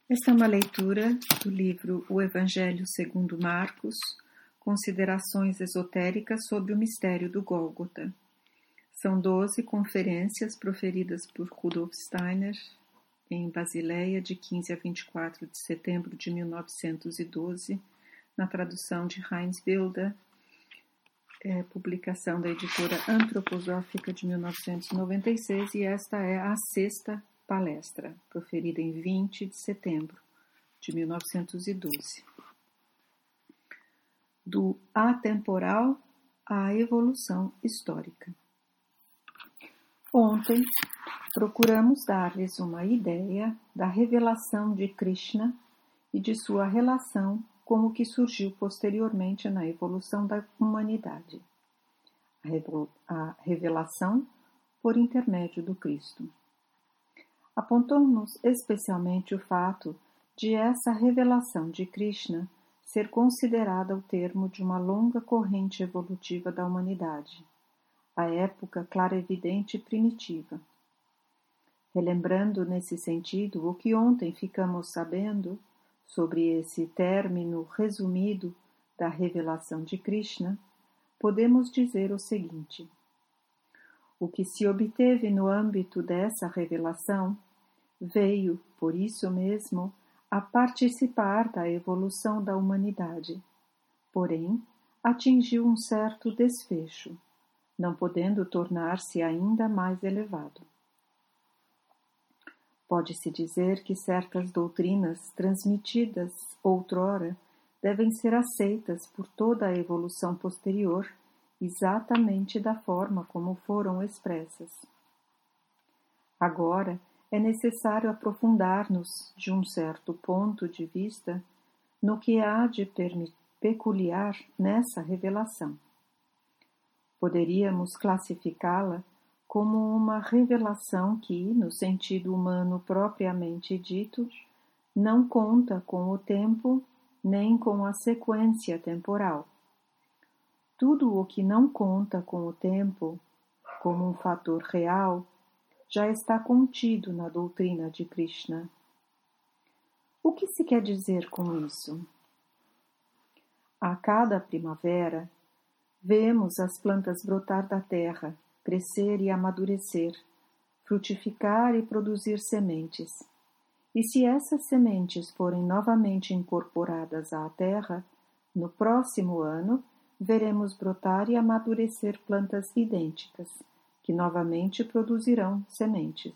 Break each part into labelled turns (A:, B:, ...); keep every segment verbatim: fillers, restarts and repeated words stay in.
A: Esta é uma leitura do livro O Evangelho segundo Marcos, Considerações Esotéricas sobre o Mistério do Gólgota. São doze conferências proferidas por Rudolf Steiner em Basileia, de quinze a vinte e quatro de setembro de mil novecentos e doze, na tradução de Heinz Wilder, é, publicação da editora Antroposófica de mil novecentos e noventa e seis, e esta é a sexta palestra, proferida em vinte de setembro de mil novecentos e doze. Do atemporal à evolução histórica. Ontem, procuramos dar-lhes uma ideia da revelação de Krishna e de sua relação com o que surgiu posteriormente na evolução da humanidade. A revelação por intermédio do Cristo. Apontou-nos especialmente o fato de essa revelação de Krishna ser considerada o termo de uma longa corrente evolutiva da humanidade, a época clarividente primitiva. Relembrando nesse sentido o que ontem ficamos sabendo sobre esse término resumido da revelação de Krishna, podemos dizer o seguinte: o que se obteve no âmbito dessa revelação veio, por isso mesmo, a participar da evolução da humanidade, porém, atingiu um certo desfecho, não podendo tornar-se ainda mais elevado. Pode-se dizer que certas doutrinas transmitidas outrora devem ser aceitas por toda a evolução posterior, exatamente da forma como foram expressas. Agora, é necessário aprofundar-nos, de um certo ponto de vista, no que há de peculiar nessa revelação. Poderíamos classificá-la como uma revelação que, no sentido humano propriamente dito, não conta com o tempo nem com a sequência temporal. Tudo o que não conta com o tempo, como um fator real, já está contido na doutrina de Krishna. O que se quer dizer com isso? A cada primavera, vemos as plantas brotar da terra, crescer e amadurecer, frutificar e produzir sementes. E se essas sementes forem novamente incorporadas à terra, no próximo ano, veremos brotar e amadurecer plantas idênticas, que novamente produzirão sementes.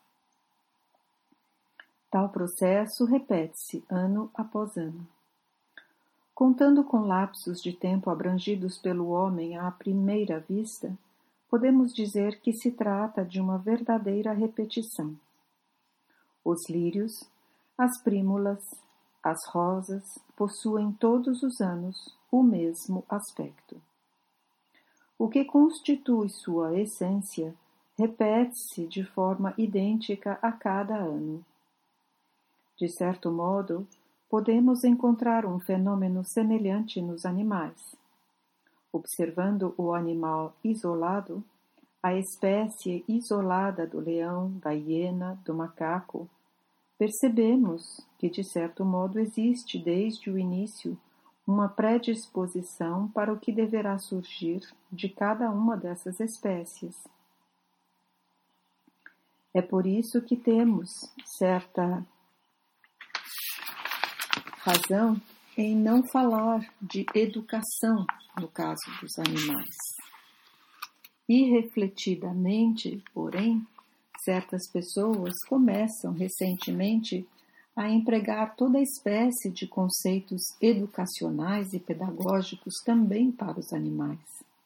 A: Tal processo repete-se ano após ano. Contando com lapsos de tempo abrangidos pelo homem à primeira vista, podemos dizer que se trata de uma verdadeira repetição. Os lírios, as prímulas, as rosas possuem todos os anos o mesmo aspecto. O que constitui sua essência repete-se de forma idêntica a cada ano. De certo modo, podemos encontrar um fenômeno semelhante nos animais. Observando o animal isolado, a espécie isolada do leão, da hiena, do macaco, percebemos que, de certo modo, existe desde o início uma predisposição para o que deverá surgir de cada uma dessas espécies. É por isso que temos certa razão em não falar de educação no caso dos animais. Irrefletidamente, porém, certas pessoas começam recentemente a empregar toda espécie de conceitos educacionais e pedagógicos também para os animais.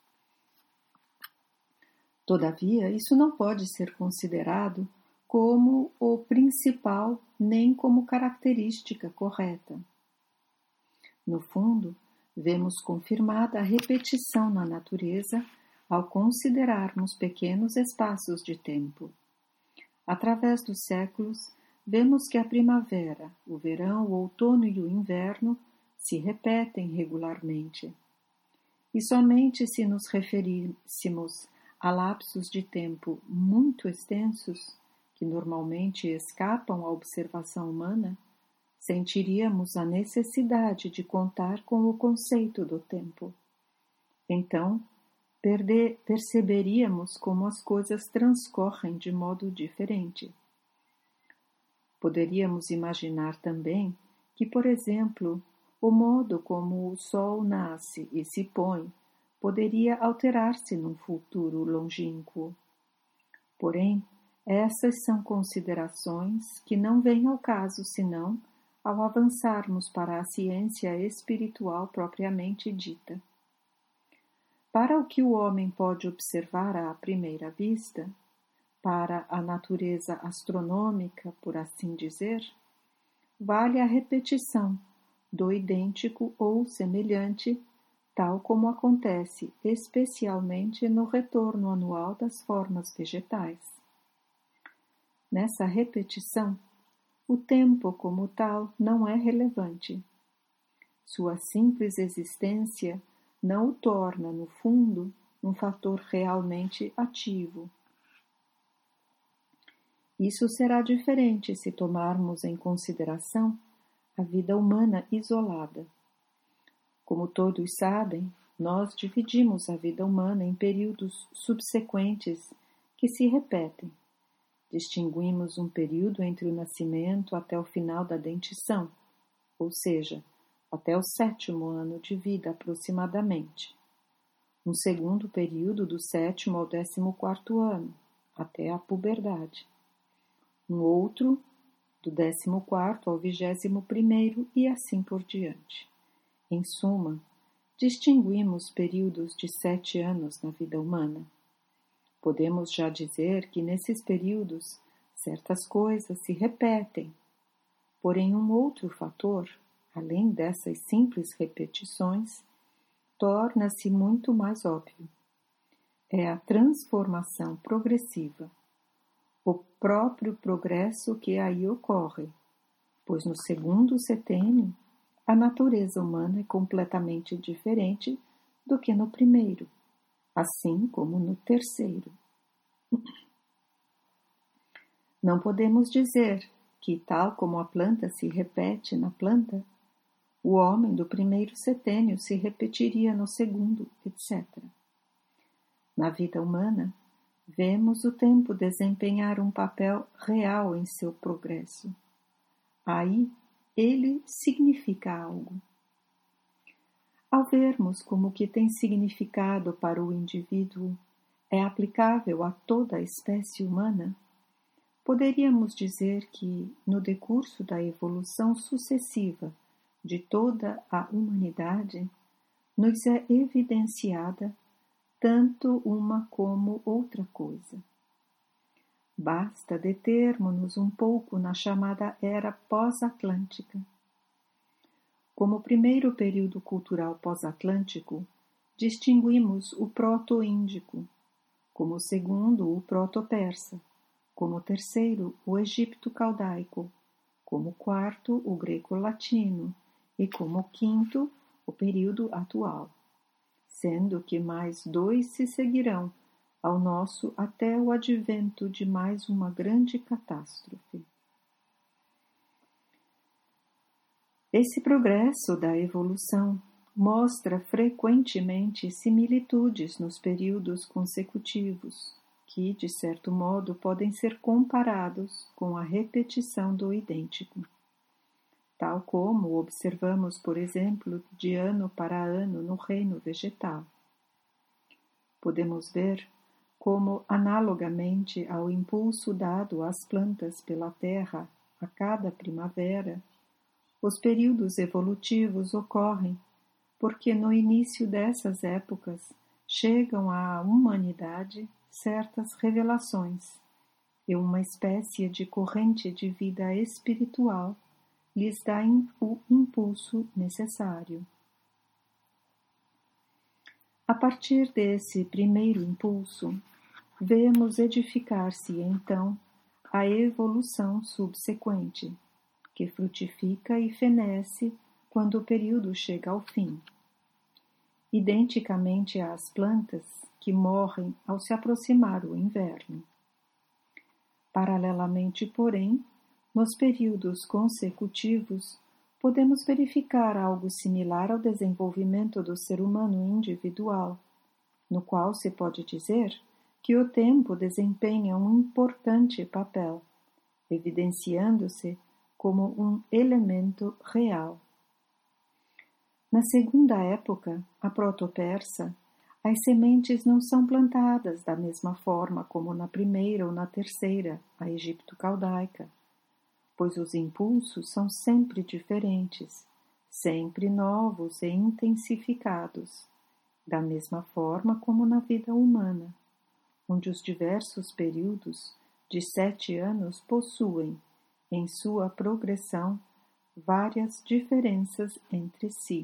A: Todavia, isso não pode ser considerado como o principal nem como característica correta. No fundo, vemos confirmada a repetição na natureza ao considerarmos pequenos espaços de tempo. Através dos séculos, vemos que a primavera, o verão, o outono e o inverno se repetem regularmente. E somente se nos referíssemos a lapsos de tempo muito extensos, que normalmente escapam à observação humana, sentiríamos a necessidade de contar com o conceito do tempo. Então, perder, perceberíamos como as coisas transcorrem de modo diferente. Poderíamos imaginar também que, por exemplo, o modo como o Sol nasce e se põe poderia alterar-se num futuro longínquo. Porém, essas são considerações que não vêm ao caso senão ao avançarmos para a ciência espiritual propriamente dita. Para o que o homem pode observar à primeira vista, para a natureza astronômica, por assim dizer, vale a repetição do idêntico ou semelhante, tal como acontece especialmente no retorno anual das formas vegetais. Nessa repetição, o tempo como tal não é relevante. Sua simples existência não o torna, no fundo, um fator realmente ativo. Isso será diferente se tomarmos em consideração a vida humana isolada. Como todos sabem, nós dividimos a vida humana em períodos subsequentes que se repetem. Distinguimos um período entre o nascimento até o final da dentição, ou seja, até o sétimo ano de vida aproximadamente. Um segundo período do sétimo ao décimo quarto ano, até a puberdade. Um outro do décimo quarto ao vigésimo primeiro e assim por diante. Em suma, distinguimos períodos de sete anos na vida humana. Podemos já dizer que nesses períodos certas coisas se repetem, porém um outro fator, além dessas simples repetições, torna-se muito mais óbvio. É a transformação progressiva, o próprio progresso que aí ocorre, pois no segundo setênio a natureza humana é completamente diferente do que no primeiro, assim como no terceiro. Não podemos dizer que, tal como a planta se repete na planta, o homem do primeiro setênio se repetiria no segundo, etcétera. Na vida humana, vemos o tempo desempenhar um papel real em seu progresso. Aí, ele significa algo. Ao vermos como o que tem significado para o indivíduo é aplicável a toda a espécie humana, poderíamos dizer que, no decurso da evolução sucessiva de toda a humanidade, nos é evidenciada tanto uma como outra coisa. Basta determos-nos um pouco na chamada Era Pós-Atlântica. Como primeiro período cultural pós-atlântico, distinguimos o proto-índico, como segundo o proto-persa, como terceiro o egipto-caldaico, como quarto o greco-latino e como quinto o período atual, sendo que mais dois se seguirão ao nosso até o advento de mais uma grande catástrofe. Esse progresso da evolução mostra frequentemente similitudes nos períodos consecutivos, que, de certo modo, podem ser comparados com a repetição do idêntico, tal como observamos, por exemplo, de ano para ano no reino vegetal. Podemos ver como, analogamente ao impulso dado às plantas pela terra a cada primavera, os períodos evolutivos ocorrem porque no início dessas épocas chegam à humanidade certas revelações e uma espécie de corrente de vida espiritual lhes dá o impulso necessário. A partir desse primeiro impulso, vemos edificar-se então a evolução subsequente, que frutifica e fenece quando o período chega ao fim. Identicamente às plantas que morrem ao se aproximar o inverno. Paralelamente, porém, Nos períodos consecutivos, podemos verificar algo similar ao desenvolvimento do ser humano individual, no qual se pode dizer que o tempo desempenha um importante papel, evidenciando-se como um elemento real. Na segunda época, a proto-persa, as sementes não são plantadas da mesma forma como na primeira ou na terceira, a egipto-caldaica, pois os impulsos são sempre diferentes, sempre novos e intensificados, da mesma forma como na vida humana, onde os diversos períodos de sete anos possuem, em sua progressão, várias diferenças entre si.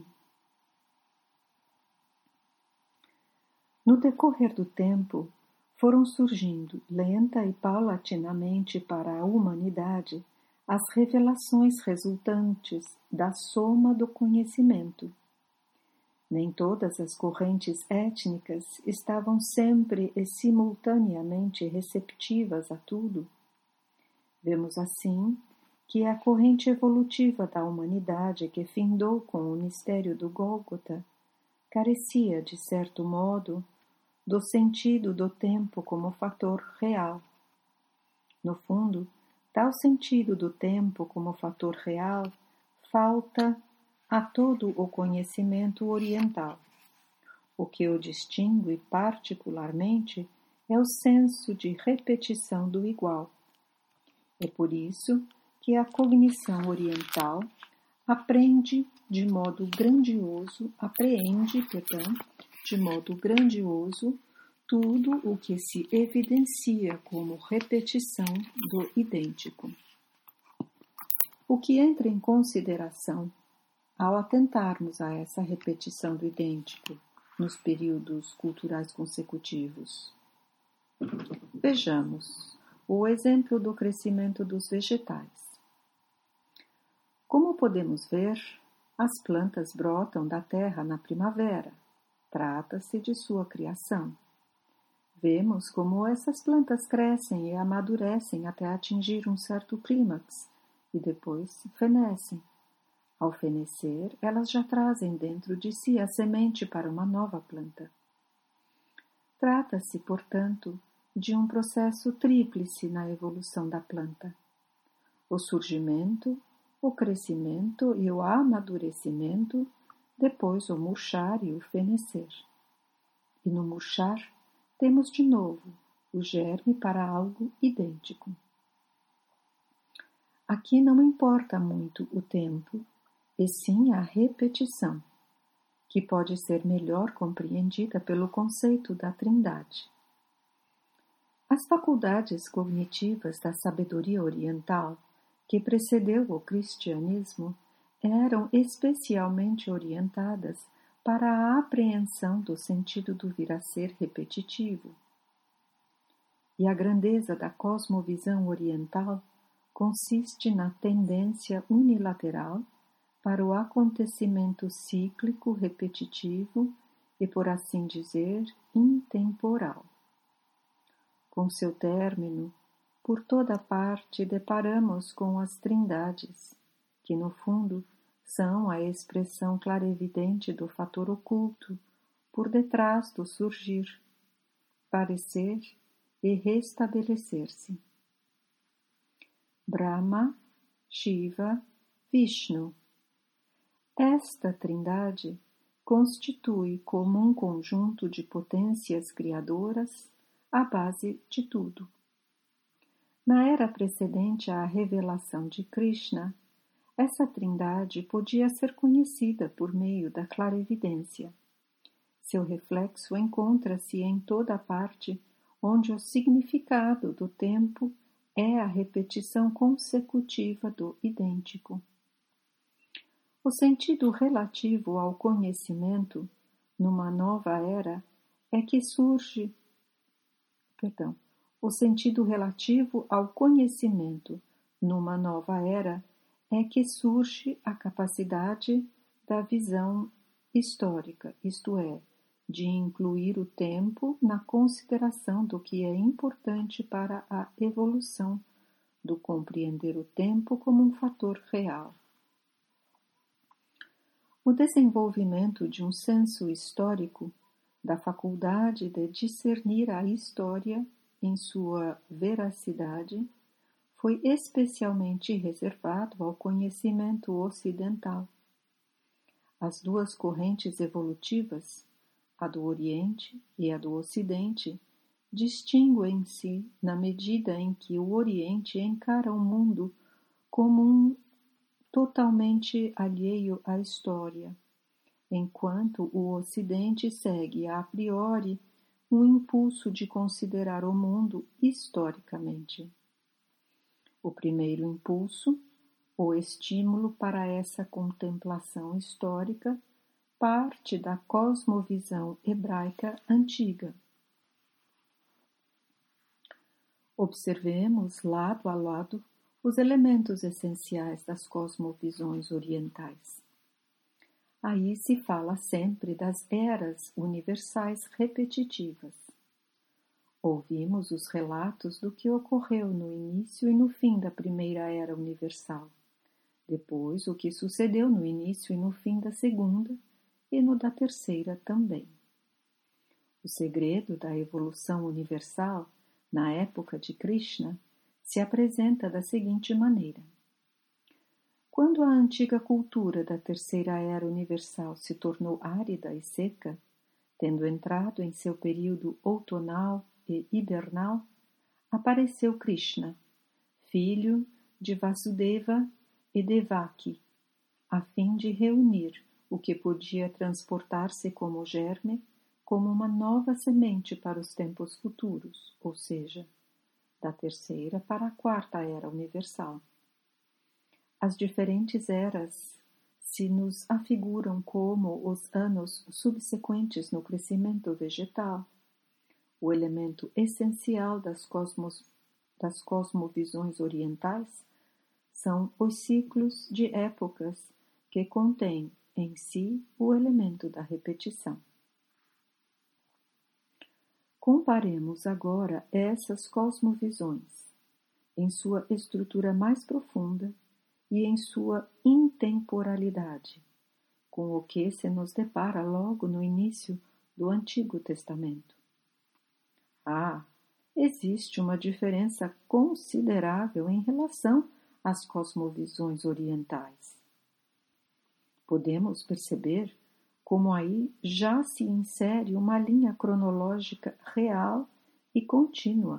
A: No decorrer do tempo, foram surgindo, lenta e paulatinamente para a humanidade, as revelações resultantes da soma do conhecimento. Nem todas as correntes étnicas estavam sempre e simultaneamente receptivas a tudo. Vemos assim que a corrente evolutiva da humanidade que findou com o mistério do Gólgota carecia, de certo modo, do sentido do tempo como fator real. No fundo, tal sentido do tempo como fator real falta a todo o conhecimento oriental. O que o distingue particularmente é o senso de repetição do igual. É por isso que a cognição oriental aprende de modo grandioso, apreende, perdão, de modo grandioso tudo o que se evidencia como repetição do idêntico. O que entra em consideração ao atentarmos a essa repetição do idêntico nos períodos culturais consecutivos? Vejamos o exemplo do crescimento dos vegetais. Como podemos ver, as plantas brotam da terra na primavera. Trata-se de sua criação. Vemos como essas plantas crescem e amadurecem até atingir um certo clímax e depois fenecem. Ao fenecer, elas já trazem dentro de si a semente para uma nova planta. Trata-se, portanto, de um processo tríplice na evolução da planta: o surgimento, o crescimento e o amadurecimento, depois o murchar e o fenecer. E no murchar, temos de novo o germe para algo idêntico. Aqui não importa muito o tempo, e sim a repetição, que pode ser melhor compreendida pelo conceito da trindade. As faculdades cognitivas da sabedoria oriental, que precedeu o cristianismo, eram especialmente orientadas para a apreensão do sentido do vir a ser repetitivo. E a grandeza da cosmovisão oriental consiste na tendência unilateral para o acontecimento cíclico repetitivo e, por assim dizer, intemporal. Com seu término, por toda parte deparamos com as trindades, que no fundo são a expressão clarevidente do fator oculto por detrás do surgir, parecer e restabelecer-se. Brahma, Shiva, Vishnu. Esta trindade constitui como um conjunto de potências criadoras a base de tudo. Na era precedente à revelação de Krishna, essa trindade podia ser conhecida por meio da clarevidência. Seu reflexo encontra-se em toda parte onde o significado do tempo é a repetição consecutiva do idêntico. O sentido relativo ao conhecimento, numa nova era, é que surge... Perdão. O sentido relativo ao conhecimento, numa nova era, é que surge a capacidade da visão histórica, isto é, de incluir o tempo na consideração do que é importante para a evolução do compreender o tempo como um fator real. O desenvolvimento de um senso histórico, da faculdade de discernir a história em sua veracidade, foi especialmente reservado ao conhecimento ocidental. As duas correntes evolutivas, a do Oriente e a do Ocidente, distinguem-se na medida em que o Oriente encara o mundo como um totalmente alheio à história, enquanto o Ocidente segue a priori um impulso de considerar o mundo historicamente. O primeiro impulso, o estímulo para essa contemplação histórica, parte da cosmovisão hebraica antiga. Observemos lado a lado os elementos essenciais das cosmovisões orientais. Aí se fala sempre das eras universais repetitivas. Ouvimos os relatos do que ocorreu no início e no fim da primeira era universal, depois o que sucedeu no início e no fim da segunda e no da terceira também. O segredo da evolução universal, na época de Krishna, se apresenta da seguinte maneira. Quando a antiga cultura da terceira era universal se tornou árida e seca, tendo entrado em seu período outonal e hibernal, apareceu Krishna, filho de Vasudeva e Devaki, a fim de reunir o que podia transportar-se como germe, como uma nova semente para os tempos futuros, ou seja, da terceira para a quarta era universal. As diferentes eras se nos afiguram como os anos subsequentes no crescimento vegetal. O elemento essencial das, cosmos, das cosmovisões orientais são os ciclos de épocas que contêm em si o elemento da repetição. Comparemos agora essas cosmovisões, em sua estrutura mais profunda e em sua intemporalidade, com o que se nos depara logo no início do Antigo Testamento. Ah, existe uma diferença considerável em relação às cosmovisões orientais. Podemos perceber como aí já se insere uma linha cronológica real e contínua.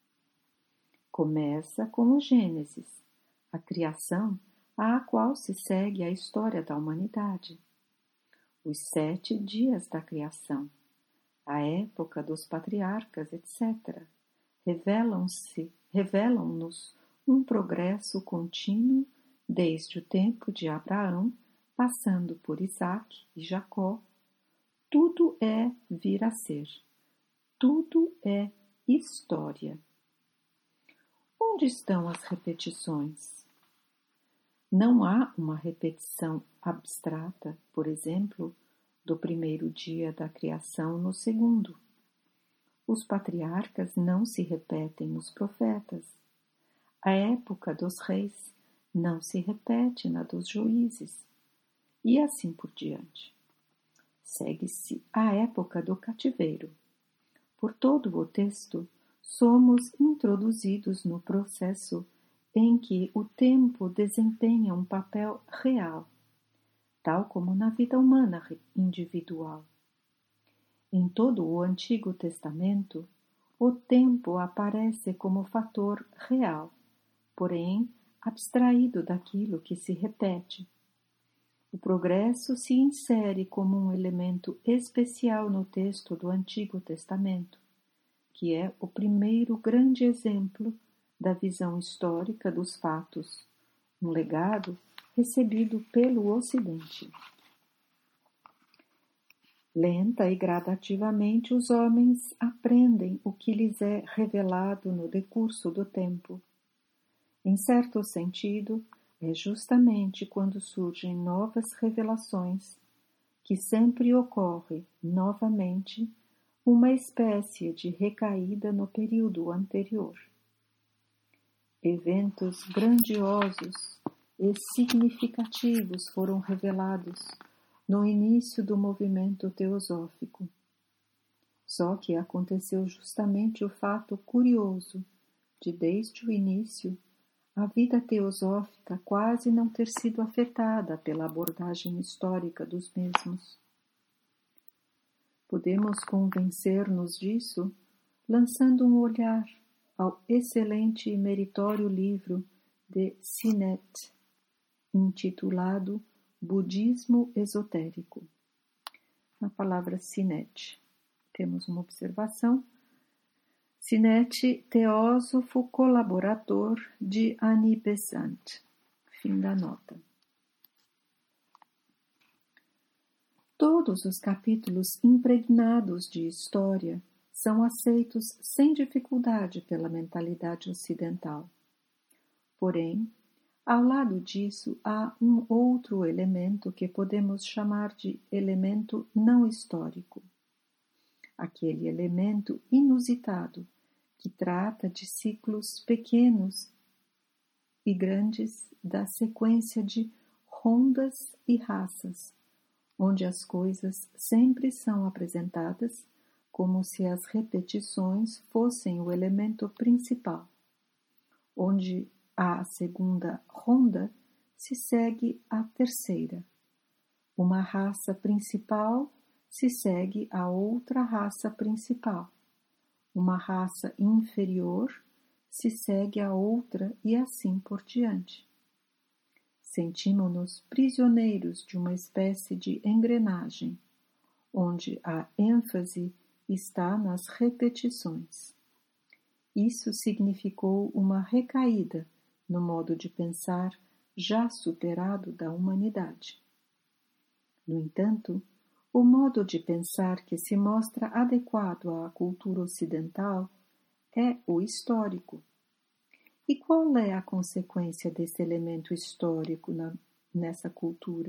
A: Começa com o Gênesis, a criação à qual se segue a história da humanidade, os sete dias da criação, a época dos patriarcas, etcétera, revelam-se, revelam-nos um progresso contínuo desde o tempo de Abraão, passando por Isaac e Jacó. Tudo é vir a ser, tudo é história. Onde estão as repetições? Não há uma repetição abstrata, por exemplo, do primeiro dia da criação no segundo. Os patriarcas não se repetem nos profetas. A época dos reis não se repete na dos juízes. E assim por diante. Segue-se a época do cativeiro. Por todo o texto, somos introduzidos no processo em que o tempo desempenha um papel real, tal como na vida humana individual. Em todo o Antigo Testamento, o tempo aparece como fator real, porém abstraído daquilo que se repete. O progresso se insere como um elemento especial no texto do Antigo Testamento, que é o primeiro grande exemplo da visão histórica dos fatos, um legado recebido pelo Ocidente. Lenta e gradativamente os homens aprendem o que lhes é revelado no decurso do tempo. Em certo sentido, é justamente quando surgem novas revelações que sempre ocorre, novamente, uma espécie de recaída no período anterior. Eventos grandiosos e significativos foram revelados no início do movimento teosófico. Só que aconteceu justamente o fato curioso de, desde o início, a vida teosófica quase não ter sido afetada pela abordagem histórica dos mesmos. Podemos convencer-nos disso lançando um olhar ao excelente e meritório livro de Sinet, intitulado Budismo Esotérico. Na palavra Sinet, temos uma observação. Sinet, teósofo colaborador de Annie Besant. Fim da nota. Todos os capítulos impregnados de história são aceitos sem dificuldade pela mentalidade ocidental. Porém, ao lado disso há um outro elemento que podemos chamar de elemento não histórico. Aquele elemento inusitado que trata de ciclos pequenos e grandes da sequência de rondas e raças, onde as coisas sempre são apresentadas como se as repetições fossem o elemento principal, onde a segunda ronda se segue à terceira. Uma raça principal se segue a outra raça principal. Uma raça inferior se segue a outra e assim por diante. Sentimos-nos prisioneiros de uma espécie de engrenagem, onde a ênfase está nas repetições. Isso significou uma recaída no modo de pensar já superado da humanidade. No entanto, o modo de pensar que se mostra adequado à cultura ocidental é o histórico. E qual é a consequência desse elemento histórico na, nessa cultura?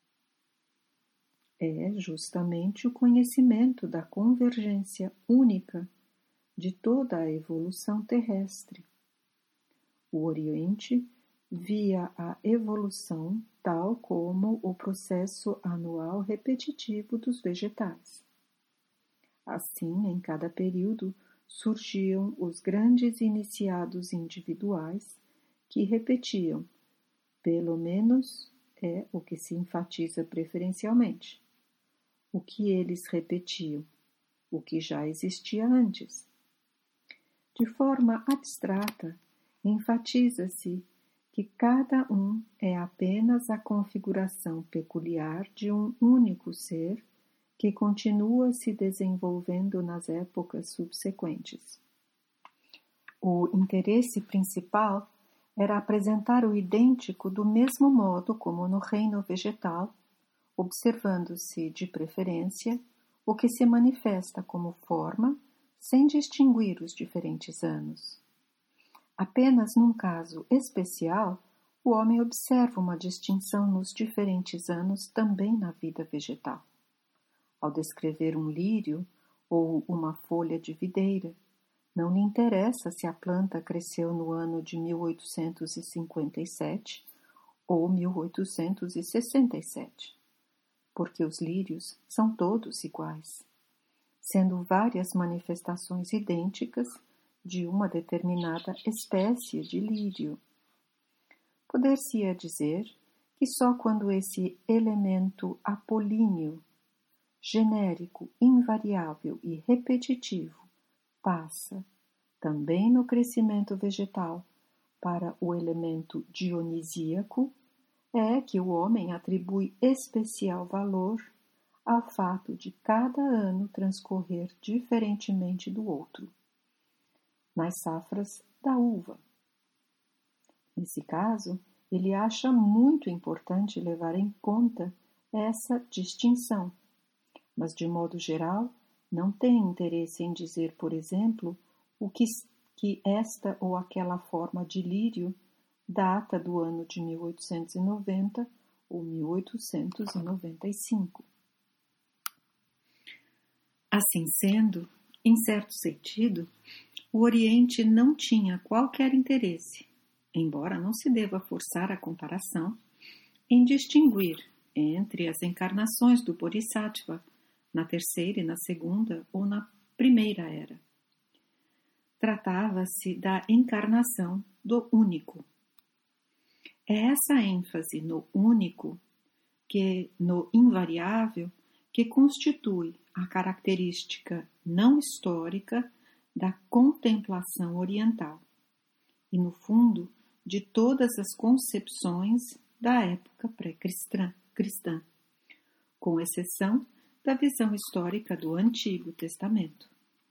A: É justamente o conhecimento da convergência única de toda a evolução terrestre. O Oriente via a evolução tal como o processo anual repetitivo dos vegetais. Assim, em cada período, surgiam os grandes iniciados individuais que repetiam, pelo menos é o que se enfatiza preferencialmente, o que eles repetiam, o que já existia antes. De forma abstrata, enfatiza-se que cada um é apenas a configuração peculiar de um único ser que continua se desenvolvendo nas épocas subsequentes. O interesse principal era apresentar o idêntico do mesmo modo como no reino vegetal, observando-se, de preferência, o que se manifesta como forma, sem distinguir os diferentes anos. Apenas num caso especial, o homem observa uma distinção nos diferentes anos também na vida vegetal. Ao descrever um lírio ou uma folha de videira, não lhe interessa se a planta cresceu no ano de mil oitocentos e cinquenta e sete ou mil oitocentos e sessenta e sete, porque os lírios são todos iguais, sendo várias manifestações idênticas de uma determinada espécie de lírio. Poder-se-ia dizer que só quando esse elemento apolíneo, genérico, invariável e repetitivo, passa, também no crescimento vegetal, para o elemento dionisíaco, é que o homem atribui especial valor ao fato de cada ano transcorrer diferentemente do outro, nas safras da uva. Nesse caso, ele acha muito importante levar em conta essa distinção, mas, de modo geral, não tem interesse em dizer, por exemplo, o que, que esta ou aquela forma de lírio data do ano de mil oitocentos e noventa ou mil oitocentos e noventa e cinco. Assim sendo, em certo sentido, o Oriente não tinha qualquer interesse, embora não se deva forçar a comparação, em distinguir entre as encarnações do Bodhisattva na terceira e na segunda ou na primeira era. Tratava-se da encarnação do único. É essa ênfase no único, que no invariável, que constitui a característica não histórica da contemplação oriental e, no fundo, de todas as concepções da época pré-cristã, cristã, com exceção da visão histórica do Antigo Testamento.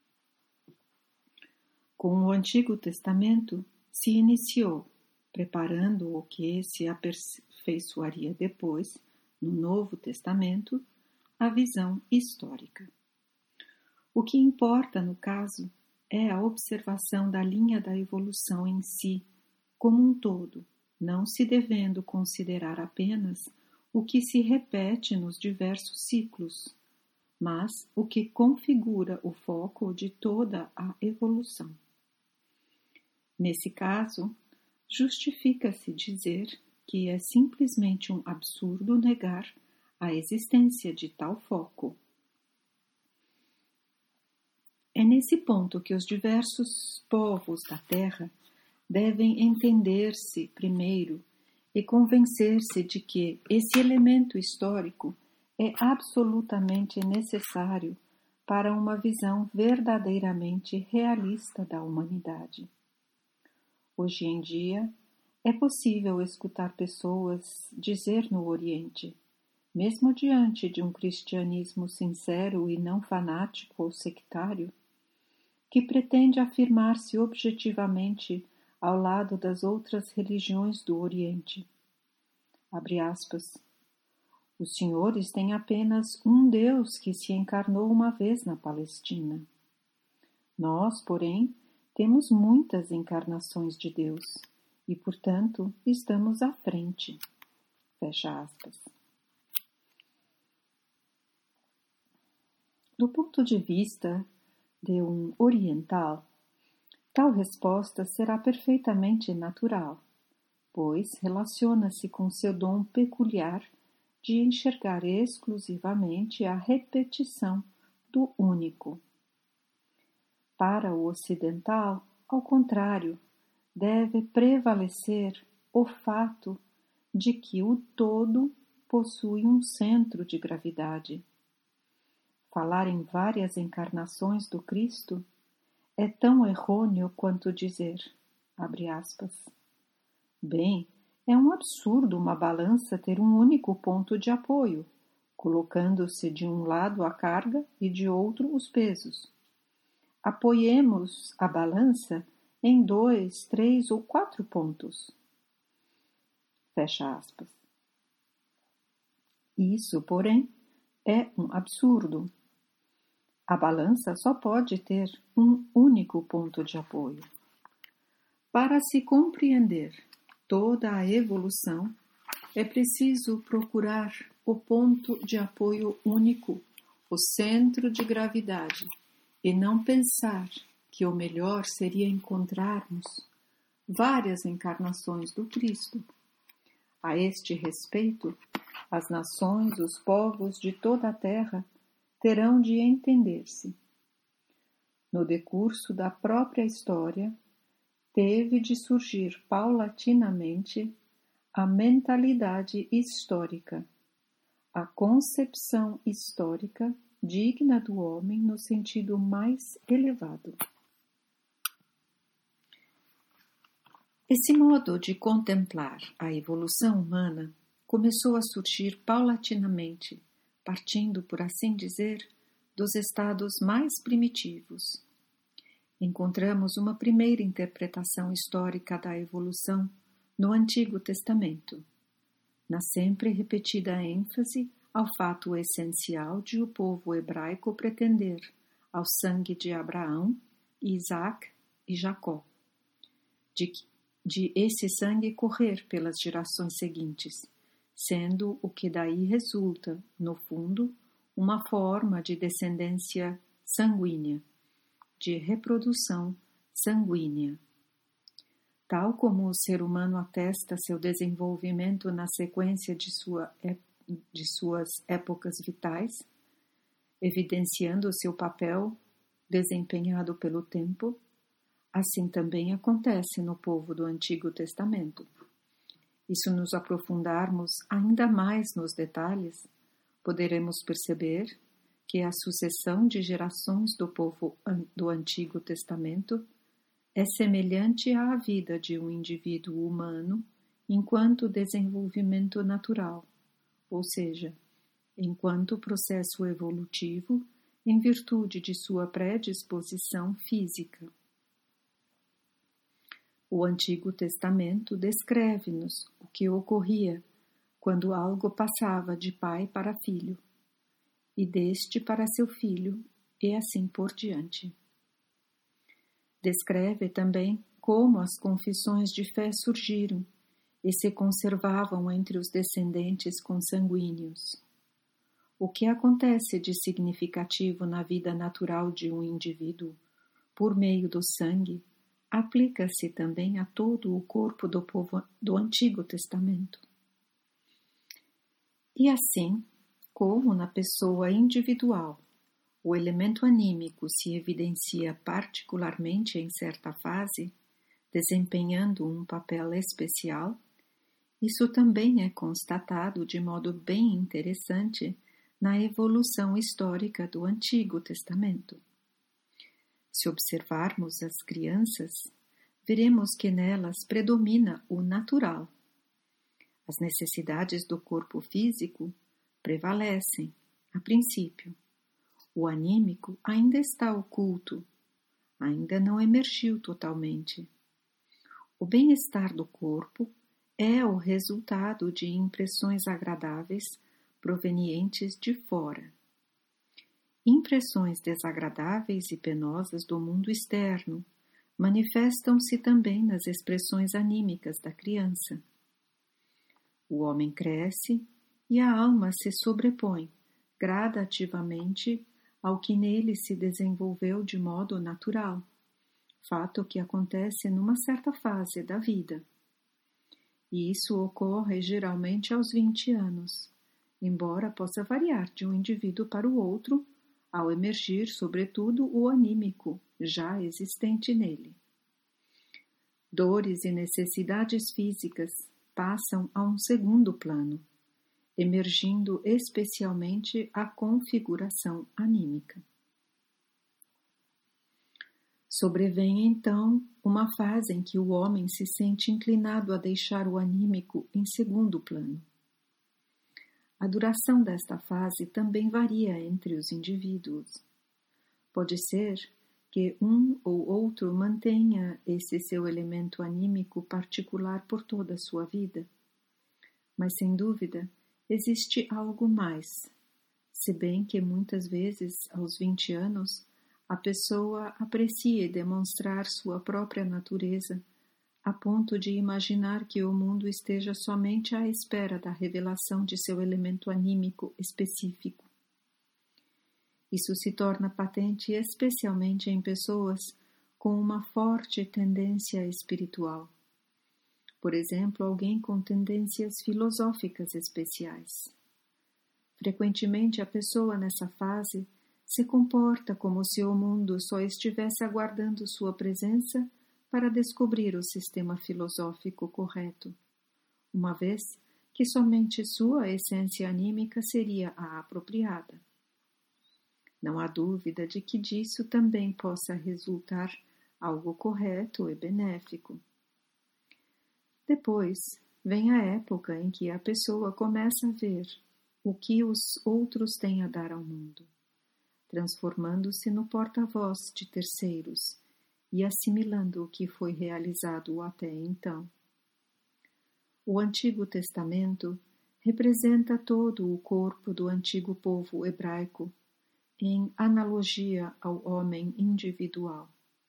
A: Com o Antigo Testamento se iniciou, preparando o que se aperfeiçoaria depois, no Novo Testamento, a visão histórica. O que importa, no caso, é a observação da linha da evolução em si, como um todo, não se devendo considerar apenas o que se repete nos diversos ciclos, mas o que configura o foco de toda a evolução. Nesse caso, justifica-se dizer que é simplesmente um absurdo negar a existência de tal foco. É nesse ponto que os diversos povos da Terra devem entender-se primeiro e convencer-se de que esse elemento histórico é absolutamente necessário para uma visão verdadeiramente realista da humanidade. Hoje em dia, é possível escutar pessoas dizer no Oriente, mesmo diante de um cristianismo sincero e não fanático ou sectário, que pretende afirmar-se objetivamente ao lado das outras religiões do Oriente. Abre aspas. Os senhores têm apenas um Deus que se encarnou uma vez na Palestina. Nós, porém, temos muitas encarnações de Deus e, portanto, estamos à frente. Fecha aspas. Do ponto de vista de um oriental, tal resposta será perfeitamente natural, pois relaciona-se com seu dom peculiar de enxergar exclusivamente a repetição do único. Para o ocidental, ao contrário, deve prevalecer o fato de que o todo possui um centro de gravidade. Falar em várias encarnações do Cristo é tão errôneo quanto dizer, abre aspas, bem, é um absurdo uma balança ter um único ponto de apoio, colocando-se de um lado a carga e de outro os pesos. Apoiemos a balança em dois, três ou quatro pontos. Fecha aspas. Isso, porém, é um absurdo. A balança só pode ter um único ponto de apoio. Para se compreender toda a evolução, é preciso procurar o ponto de apoio único, o centro de gravidade, e não pensar que o melhor seria encontrarmos várias encarnações do Cristo. A este respeito, as nações, os povos de toda a terra terão de entender-se. No decurso da própria história, teve de surgir paulatinamente a mentalidade histórica, a concepção histórica digna do homem no sentido mais elevado. Esse modo de contemplar a evolução humana começou a surgir paulatinamente, partindo, por assim dizer, dos estados mais primitivos. Encontramos uma primeira interpretação histórica da evolução no Antigo Testamento, na sempre repetida ênfase ao fato essencial de o povo hebraico pretender ao sangue de Abraão, Isaac e Jacó, de, de esse sangue correr pelas gerações seguintes, sendo o que daí resulta, no fundo, uma forma de descendência sanguínea, de reprodução sanguínea. Tal como o ser humano atesta seu desenvolvimento na sequência de, sua, de suas épocas vitais, evidenciando o seu papel desempenhado pelo tempo, assim também acontece no povo do Antigo Testamento. E se nos aprofundarmos ainda mais nos detalhes, poderemos perceber que a sucessão de gerações do povo do Antigo Testamento é semelhante à vida de um indivíduo humano enquanto desenvolvimento natural, ou seja, enquanto processo evolutivo em virtude de sua predisposição física. O Antigo Testamento descreve-nos o que ocorria quando algo passava de pai para filho, e deste para seu filho, e assim por diante. Descreve também como as confissões de fé surgiram e se conservavam entre os descendentes consanguíneos. O que acontece de significativo na vida natural de um indivíduo por meio do sangue aplica-se também a todo o corpo do povo do Antigo Testamento. E assim, como na pessoa individual, o elemento anímico se evidencia particularmente em certa fase, desempenhando um papel especial, isso também é constatado de modo bem interessante na evolução histórica do Antigo Testamento. Se observarmos as crianças, veremos que nelas predomina o natural. As necessidades do corpo físico prevalecem, a princípio. O anímico ainda está oculto, ainda não emergiu totalmente. O bem-estar do corpo é o resultado de impressões agradáveis provenientes de fora. Impressões desagradáveis e penosas do mundo externo manifestam-se também nas expressões anímicas da criança. O homem cresce e a alma se sobrepõe gradativamente ao que nele se desenvolveu de modo natural, fato que acontece numa certa fase da vida. E isso ocorre geralmente aos vinte anos, embora possa variar de um indivíduo para o outro, ao emergir, sobretudo, o anímico já existente nele. Dores e necessidades físicas passam a um segundo plano, emergindo especialmente a configuração anímica. Sobrevém então uma fase em que o homem se sente inclinado a deixar o anímico em segundo plano. A duração desta fase também varia entre os indivíduos. Pode ser que um ou outro mantenha esse seu elemento anímico particular por toda a sua vida, mas sem dúvida existe algo mais, se bem que muitas vezes, aos vinte anos, a pessoa aprecia demonstrar sua própria natureza, a ponto de imaginar que o mundo esteja somente à espera da revelação de seu elemento anímico específico. Isso se torna patente especialmente em pessoas com uma forte tendência espiritual. Por exemplo, alguém com tendências filosóficas especiais. Frequentemente, a pessoa nessa fase se comporta como se o mundo só estivesse aguardando sua presença para descobrir o sistema filosófico correto, uma vez que somente sua essência anímica seria a apropriada. Não há dúvida de que disso também possa resultar algo correto e benéfico. Depois, vem a época em que a pessoa começa a ver o que os outros têm a dar ao mundo, transformando-se no porta-voz de terceiros e assimilando o que foi realizado até então. O Antigo Testamento representa todo o corpo do antigo povo hebraico, em analogia ao homem individual.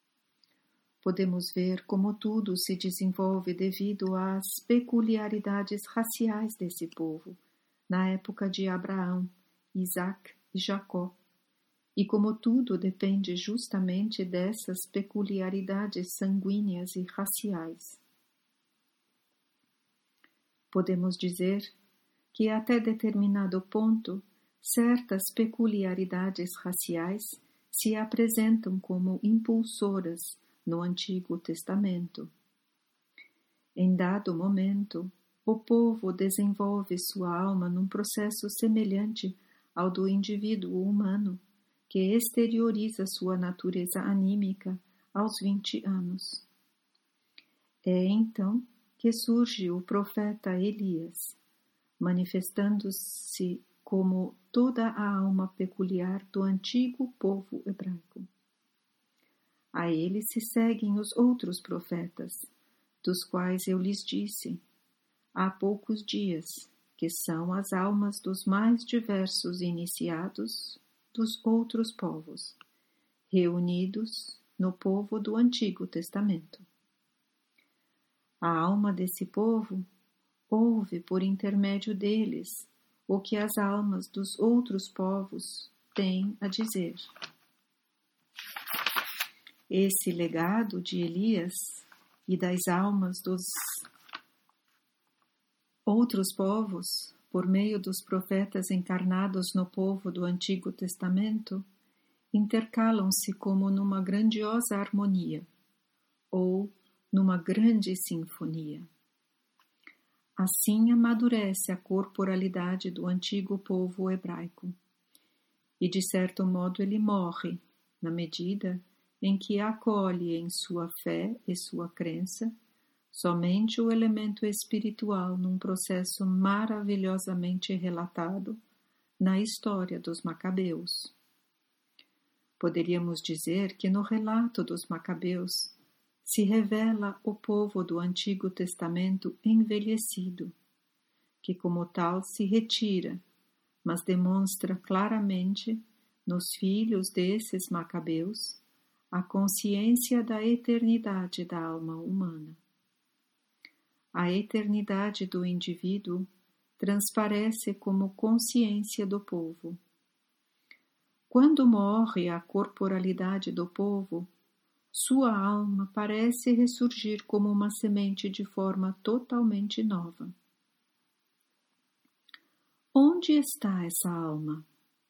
A: Podemos ver como tudo se desenvolve devido às peculiaridades raciais desse povo, na época de Abraão, Isaac e Jacó, e como tudo depende justamente dessas peculiaridades sanguíneas e raciais. Podemos dizer que até determinado ponto certas peculiaridades raciais se apresentam como impulsoras no Antigo Testamento. Em dado momento, o povo desenvolve sua alma num processo semelhante ao do indivíduo humano, que exterioriza sua natureza anímica aos vinte anos. É então que surge o profeta Elias, manifestando-se como toda a alma peculiar do antigo povo hebraico. A ele se seguem os outros profetas, dos quais eu lhes disse há poucos dias, que são as almas dos mais diversos iniciados dos outros povos, reunidos no povo do Antigo Testamento. A alma desse povo ouve por intermédio deles o que as almas dos outros povos têm a dizer. Esse legado de Elias e das almas dos outros povos, por meio dos profetas encarnados no povo do Antigo Testamento, intercalam-se como numa grandiosa harmonia, ou numa grande sinfonia. Assim amadurece a corporalidade do antigo povo hebraico, e de certo modo ele morre, na medida em que acolhe em sua fé e sua crença somente o elemento espiritual num processo maravilhosamente relatado na história dos Macabeus. Poderíamos dizer que no relato dos Macabeus se revela o povo do Antigo Testamento envelhecido, que como tal se retira, mas demonstra claramente, nos filhos desses Macabeus, a consciência da eternidade da alma humana. A eternidade do indivíduo transparece como consciência do povo. Quando morre a corporalidade do povo, sua alma parece ressurgir como uma semente de forma totalmente nova. Onde está essa alma?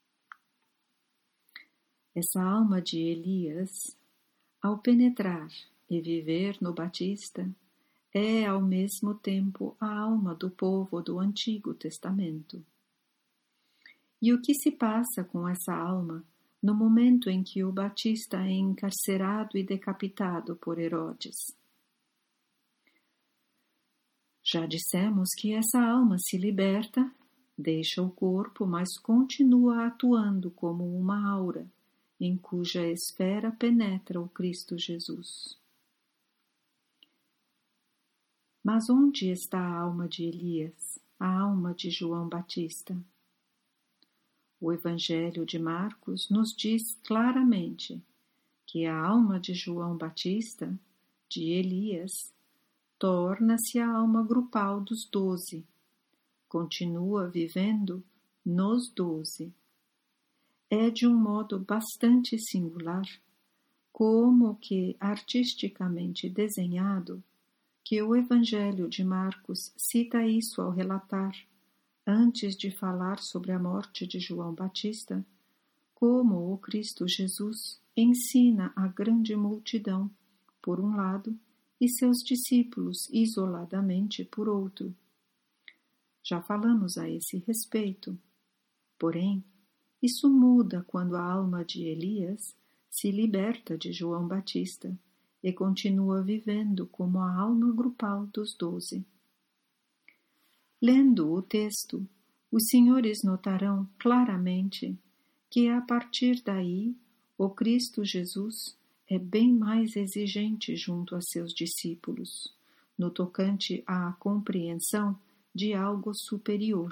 A: Essa alma de Elias, ao penetrar e viver no Batista, é ao mesmo tempo a alma do povo do Antigo Testamento. E o que se passa com essa alma no momento em que o Batista é encarcerado e decapitado por Herodes? Já dissemos que essa alma se liberta, deixa o corpo, mas continua atuando como uma aura, em cuja esfera penetra o Cristo Jesus. Mas onde está a alma de Elias, a alma de João Batista? O Evangelho de Marcos nos diz claramente que a alma de João Batista, de Elias, torna-se a alma grupal dos doze, continua vivendo nos doze. É de um modo bastante singular, como que artisticamente desenhado, que o Evangelho de Marcos cita isso ao relatar, antes de falar sobre a morte de João Batista, como o Cristo Jesus ensina a grande multidão, por um lado, e seus discípulos isoladamente por outro. Já falamos a esse respeito. Porém, isso muda quando a alma de Elias se liberta de João Batista e continua vivendo como a alma grupal dos doze. Lendo o texto, os senhores notarão claramente que a partir daí o Cristo Jesus é bem mais exigente junto a seus discípulos, no tocante à compreensão de algo superior.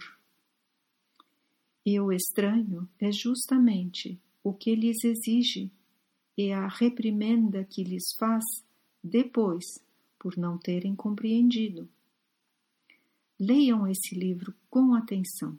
A: E o estranho é justamente o que lhes exige e a reprimenda que lhes faz depois por não terem compreendido. Leiam esse livro com atenção.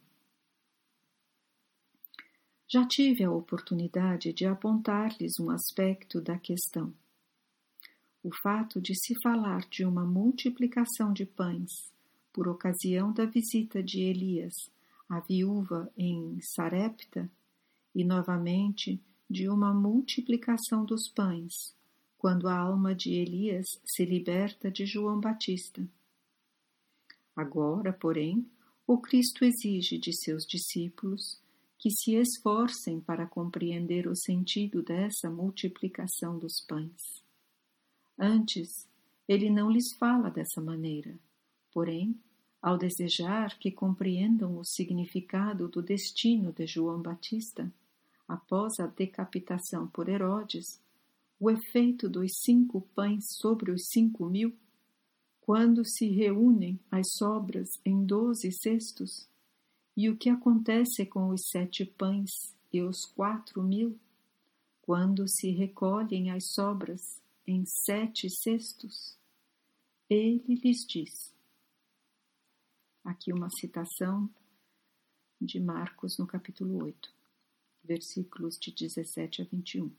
A: Já tive a oportunidade de apontar-lhes um aspecto da questão. O fato de se falar de uma multiplicação de pães por ocasião da visita de Elias à viúva em Sarepta, e novamente de uma multiplicação dos pães, quando a alma de Elias se liberta de João Batista. Agora, porém, o Cristo exige de seus discípulos que se esforcem para compreender o sentido dessa multiplicação dos pães. Antes, ele não lhes fala dessa maneira, porém, ao desejar que compreendam o significado do destino de João Batista, após a decapitação por Herodes, o efeito dos cinco pães sobre os cinco mil, quando se reúnem as sobras em doze cestos, e o que acontece com os sete pães e os quatro mil, quando se recolhem as sobras em sete cestos, ele lhes diz. Aqui uma citação de Marcos no capítulo oito, versículos de dezessete a vinte e um.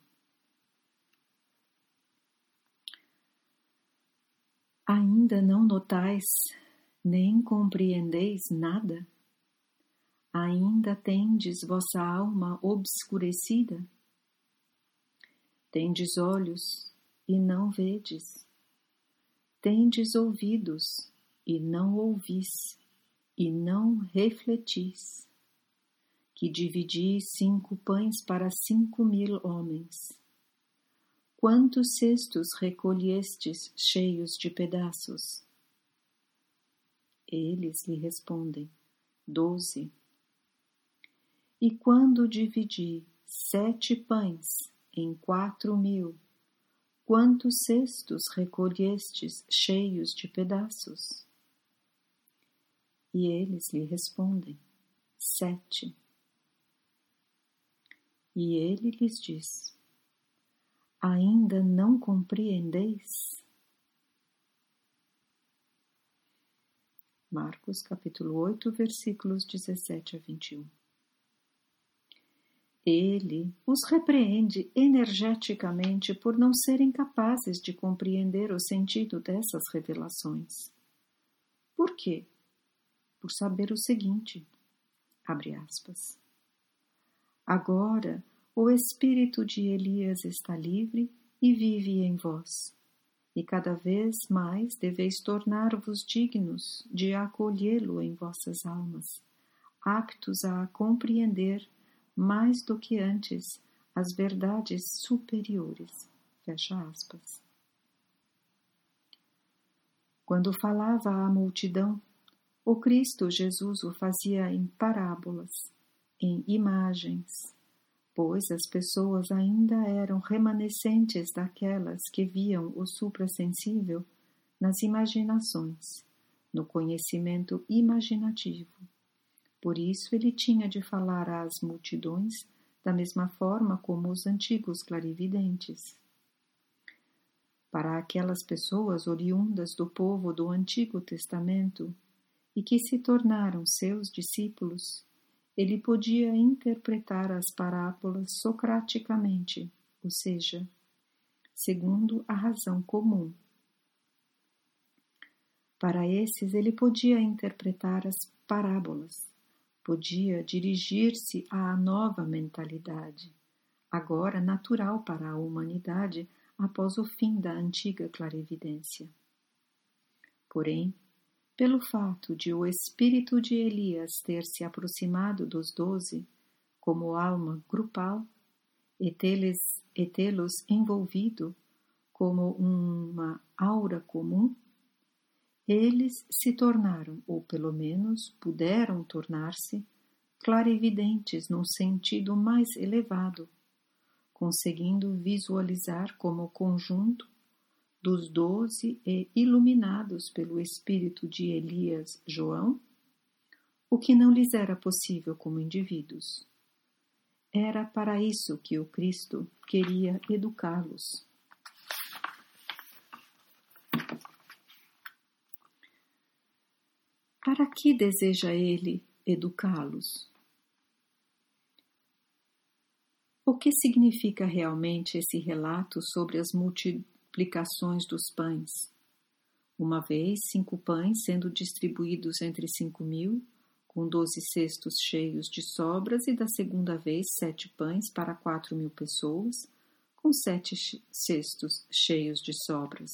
A: Ainda não notais, nem compreendeis nada? Ainda tendes vossa alma obscurecida? Tendes olhos e não vedes? Tendes ouvidos e não ouvis, e não refletis? Que dividi cinco pães para cinco mil homens. Quantos cestos recolhestes cheios de pedaços? Eles lhe respondem, doze. E quando dividi sete pães em quatro mil, quantos cestos recolhestes cheios de pedaços? E eles lhe respondem, sete. E ele lhes diz, ainda não compreendeis? Marcos capítulo oito, versículos dezessete a vinte e um. Ele os repreende energeticamente por não serem capazes de compreender o sentido dessas revelações. Por quê? Por saber o seguinte, abre aspas, agora o espírito de Elias está livre e vive em vós, e cada vez mais deveis tornar-vos dignos de acolhê-lo em vossas almas, aptos a compreender mais do que antes as verdades superiores. Fecha aspas. Quando falava à multidão, o Cristo Jesus o fazia em parábolas, em imagens, pois as pessoas ainda eram remanescentes daquelas que viam o suprassensível nas imaginações, no conhecimento imaginativo. Por isso ele tinha de falar às multidões da mesma forma como os antigos clarividentes. Para aquelas pessoas oriundas do povo do Antigo Testamento e que se tornaram seus discípulos, ele podia interpretar as parábolas socraticamente, ou seja, segundo a razão comum. Para esses ele podia interpretar as parábolas, podia dirigir-se à nova mentalidade, agora natural para a humanidade após o fim da antiga clarividência. Porém, pelo fato de o espírito de Elias ter se aproximado dos doze, como alma grupal, e tê-los envolvido como uma aura comum, eles se tornaram, ou pelo menos puderam tornar-se, clarividentes num sentido mais elevado, conseguindo visualizar como conjunto dos doze e iluminados pelo espírito de Elias João, o que não lhes era possível como indivíduos. Era para isso que o Cristo queria educá-los. Para que deseja ele educá-los? O que significa realmente esse relato sobre as multiplicações dos pães? Uma vez, cinco pães sendo distribuídos entre cinco mil, com doze cestos cheios de sobras, e da segunda vez, sete pães para quatro mil pessoas, com sete cestos cheios de sobras.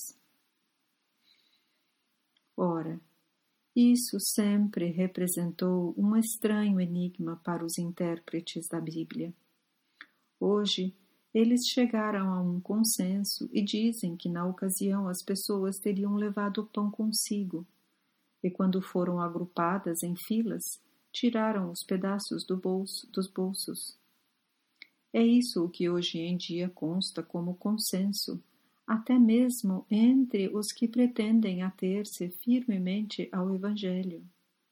A: Ora, isso sempre representou um estranho enigma para os intérpretes da Bíblia. Hoje, eles chegaram a um consenso e dizem que na ocasião as pessoas teriam levado o pão consigo, e quando foram agrupadas em filas, tiraram os pedaços do bolso, dos bolsos. É isso o que hoje em dia consta como consenso, até mesmo entre os que pretendem ater-se firmemente ao Evangelho.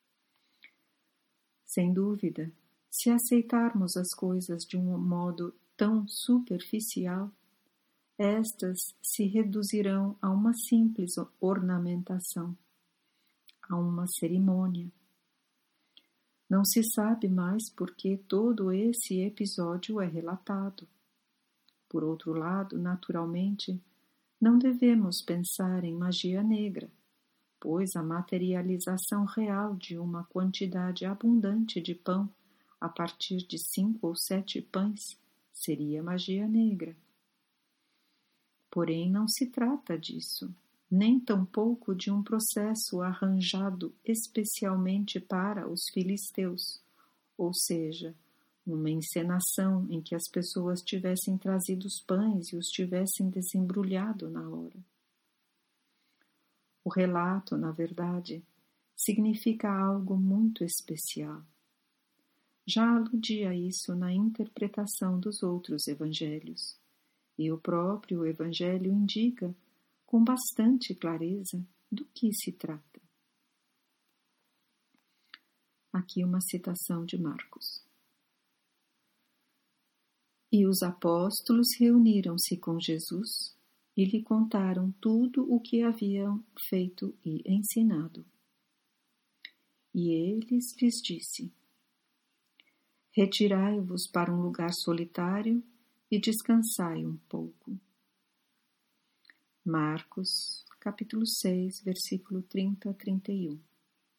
A: Sem dúvida, se aceitarmos as coisas de um modo tão superficial, estas se reduzirão a uma simples ornamentação, a uma cerimônia. Não se sabe mais por que todo esse episódio é relatado. Por outro lado, naturalmente, não devemos pensar em magia negra, pois a materialização real de uma quantidade abundante de pão a partir de cinco ou sete pães seria magia negra. Porém, não se trata disso, nem tampouco de um processo arranjado especialmente para os filisteus, ou seja, uma encenação em que as pessoas tivessem trazido os pães e os tivessem desembrulhado na hora. O relato, na verdade, significa algo muito especial. Já aludi a isso na interpretação dos outros evangelhos, e o próprio evangelho indica com bastante clareza do que se trata. Aqui uma citação de Marcos. E os apóstolos reuniram-se com Jesus e lhe contaram tudo o que haviam feito e ensinado. E eles lhes disse: Retirai-vos para um lugar solitário e descansai um pouco. Marcos, capítulo seis, versículo trinta a trinta e um.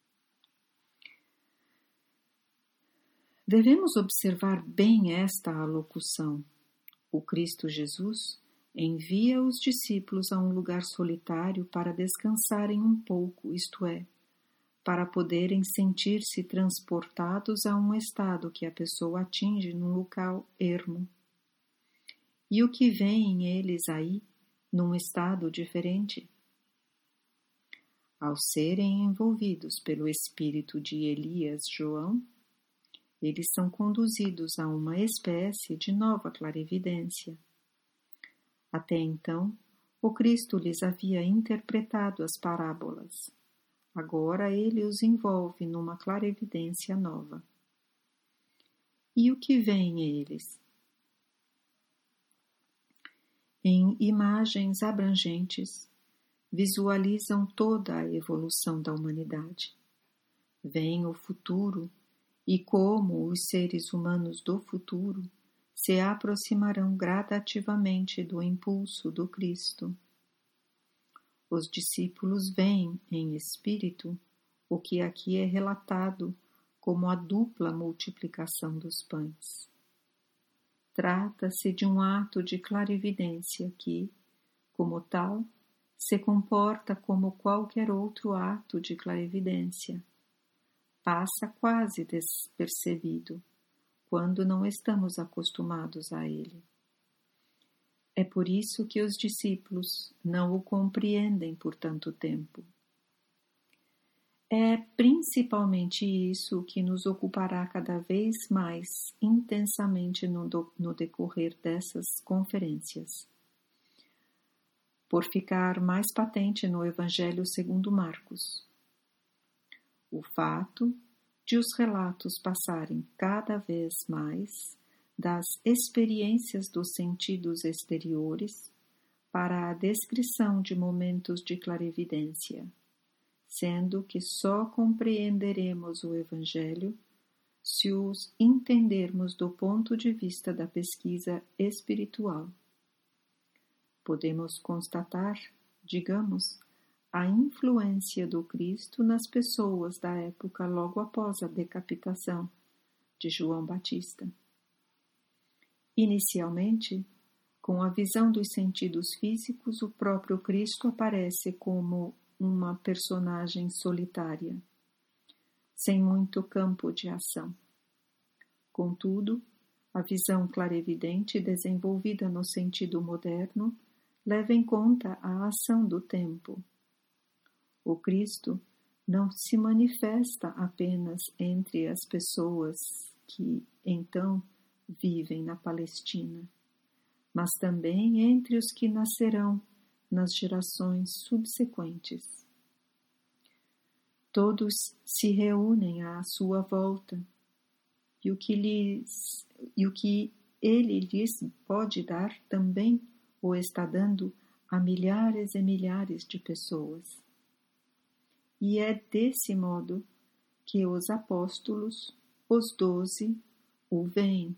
A: Devemos observar bem esta alocução. O Cristo Jesus envia os discípulos a um lugar solitário para descansarem um pouco, isto é, para poderem sentir-se transportados a um estado que a pessoa atinge num local ermo. E o que vêem eles aí, num estado diferente? Ao serem envolvidos pelo espírito de Elias João, eles são conduzidos a uma espécie de nova clarividência. Até então, o Cristo lhes havia interpretado as parábolas. Agora ele os envolve numa clarividência nova. E o que veem eles? Em imagens abrangentes, visualizam toda a evolução da humanidade. Veem o futuro e como os seres humanos do futuro se aproximarão gradativamente do impulso do Cristo. Os discípulos veem em espírito o que aqui é relatado como a dupla multiplicação dos pães. Trata-se de um ato de clarividência que, como tal, se comporta como qualquer outro ato de clarividência. Passa quase despercebido, quando não estamos acostumados a ele. É por isso que os discípulos não o compreendem por tanto tempo. É principalmente isso que nos ocupará cada vez mais intensamente no, do, no decorrer dessas conferências. Por ficar mais patente no Evangelho segundo Marcos, o fato de os relatos passarem cada vez mais das experiências dos sentidos exteriores para a descrição de momentos de clarividência, sendo que só compreenderemos o Evangelho se os entendermos do ponto de vista da pesquisa espiritual. Podemos constatar, digamos, a influência do Cristo nas pessoas da época logo após a decapitação de João Batista. Inicialmente, com a visão dos sentidos físicos, o próprio Cristo aparece como uma personagem solitária, sem muito campo de ação. Contudo, a visão clarevidente desenvolvida no sentido moderno leva em conta a ação do tempo. O Cristo não se manifesta apenas entre as pessoas que, então, vivem na Palestina, mas também entre os que nascerão nas gerações subsequentes. Todos se reúnem à sua volta, e o que, lhes, e o que ele lhes pode dar também o está dando a milhares e milhares de pessoas. E é desse modo que os apóstolos, os doze, o veem.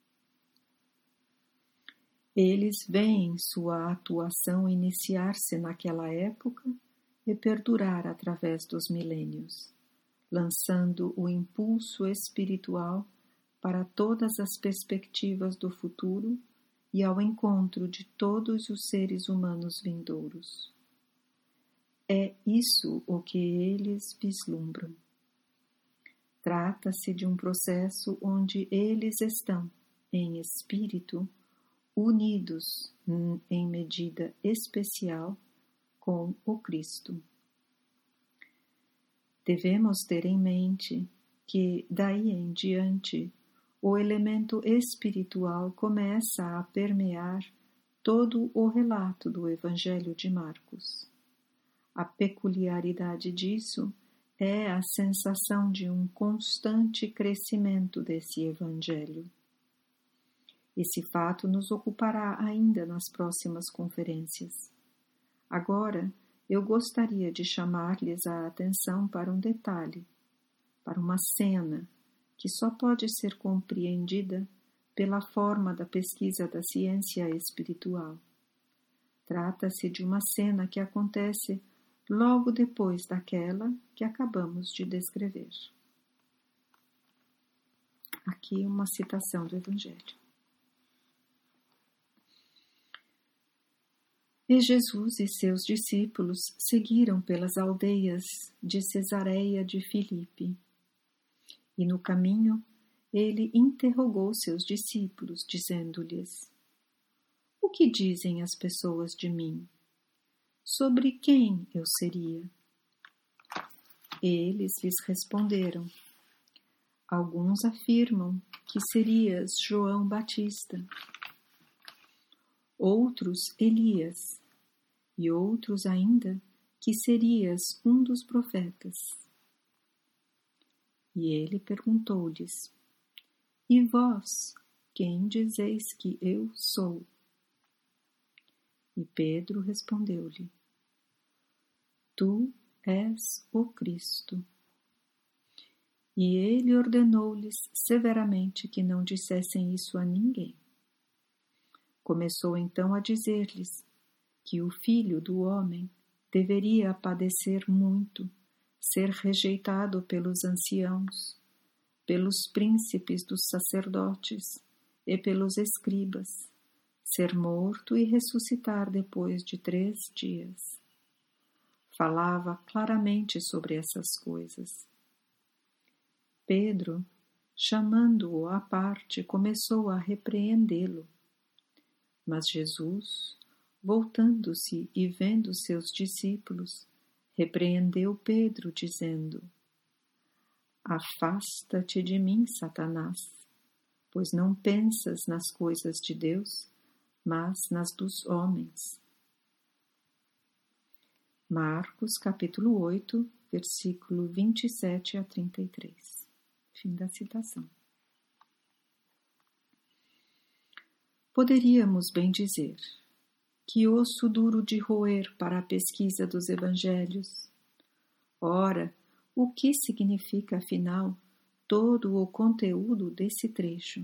A: Eles veem sua atuação iniciar-se naquela época e perdurar através dos milênios, lançando o impulso espiritual para todas as perspectivas do futuro e ao encontro de todos os seres humanos vindouros. É isso o que eles vislumbram. Trata-se de um processo onde eles estão, em espírito, unidos em medida especial com o Cristo. Devemos ter em mente que, daí em diante, o elemento espiritual começa a permear todo o relato do Evangelho de Marcos. A peculiaridade disso é a sensação de um constante crescimento desse Evangelho. Esse fato nos ocupará ainda nas próximas conferências. Agora, eu gostaria de chamar-lhes a atenção para um detalhe, para uma cena que só pode ser compreendida pela forma da pesquisa da ciência espiritual. Trata-se de uma cena que acontece logo depois daquela que acabamos de descrever. Aqui uma citação do Evangelho. E Jesus e seus discípulos seguiram pelas aldeias de Cesareia de Filipe. E no caminho ele interrogou seus discípulos, dizendo-lhes: O que dizem as pessoas de mim? Sobre quem eu seria? Eles lhes responderam: Alguns afirmam que serias João Batista, outros Elias, e outros ainda que serias um dos profetas. E ele perguntou-lhes: E vós, quem dizeis que eu sou? E Pedro respondeu-lhe: Tu és o Cristo. E ele ordenou-lhes severamente que não dissessem isso a ninguém. Começou então a dizer-lhes que o Filho do Homem deveria padecer muito, ser rejeitado pelos anciãos, pelos príncipes dos sacerdotes e pelos escribas, ser morto e ressuscitar depois de três dias. Falava claramente sobre essas coisas. Pedro, chamando-o à parte, começou a repreendê-lo. Mas Jesus, voltando-se e vendo seus discípulos, repreendeu Pedro, dizendo: Afasta-te de mim, Satanás, pois não pensas nas coisas de Deus, mas nas dos homens. Marcos, capítulo oito, versículo vinte e sete a trinta e três. Fim da citação. Poderíamos bem dizer: que osso duro de roer para a pesquisa dos evangelhos. Ora, o que significa, afinal, todo o conteúdo desse trecho?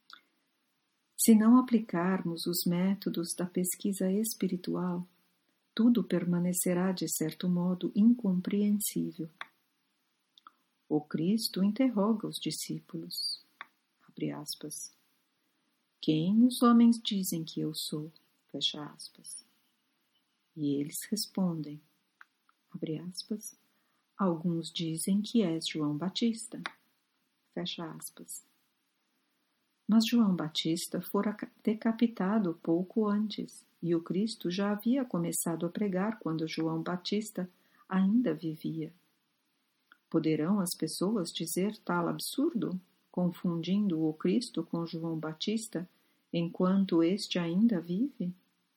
A: Se não aplicarmos os métodos da pesquisa espiritual, tudo permanecerá de certo modo incompreensível. O Cristo interroga os discípulos, abre aspas, quem os homens dizem que eu sou? Fecha aspas. E eles respondem, abre aspas, alguns dizem que és João Batista, fecha aspas. Mas João Batista fora decapitado pouco antes, e o Cristo já havia começado a pregar quando João Batista ainda vivia. Poderão as pessoas dizer tal absurdo, confundindo o Cristo com João Batista, enquanto este ainda vive?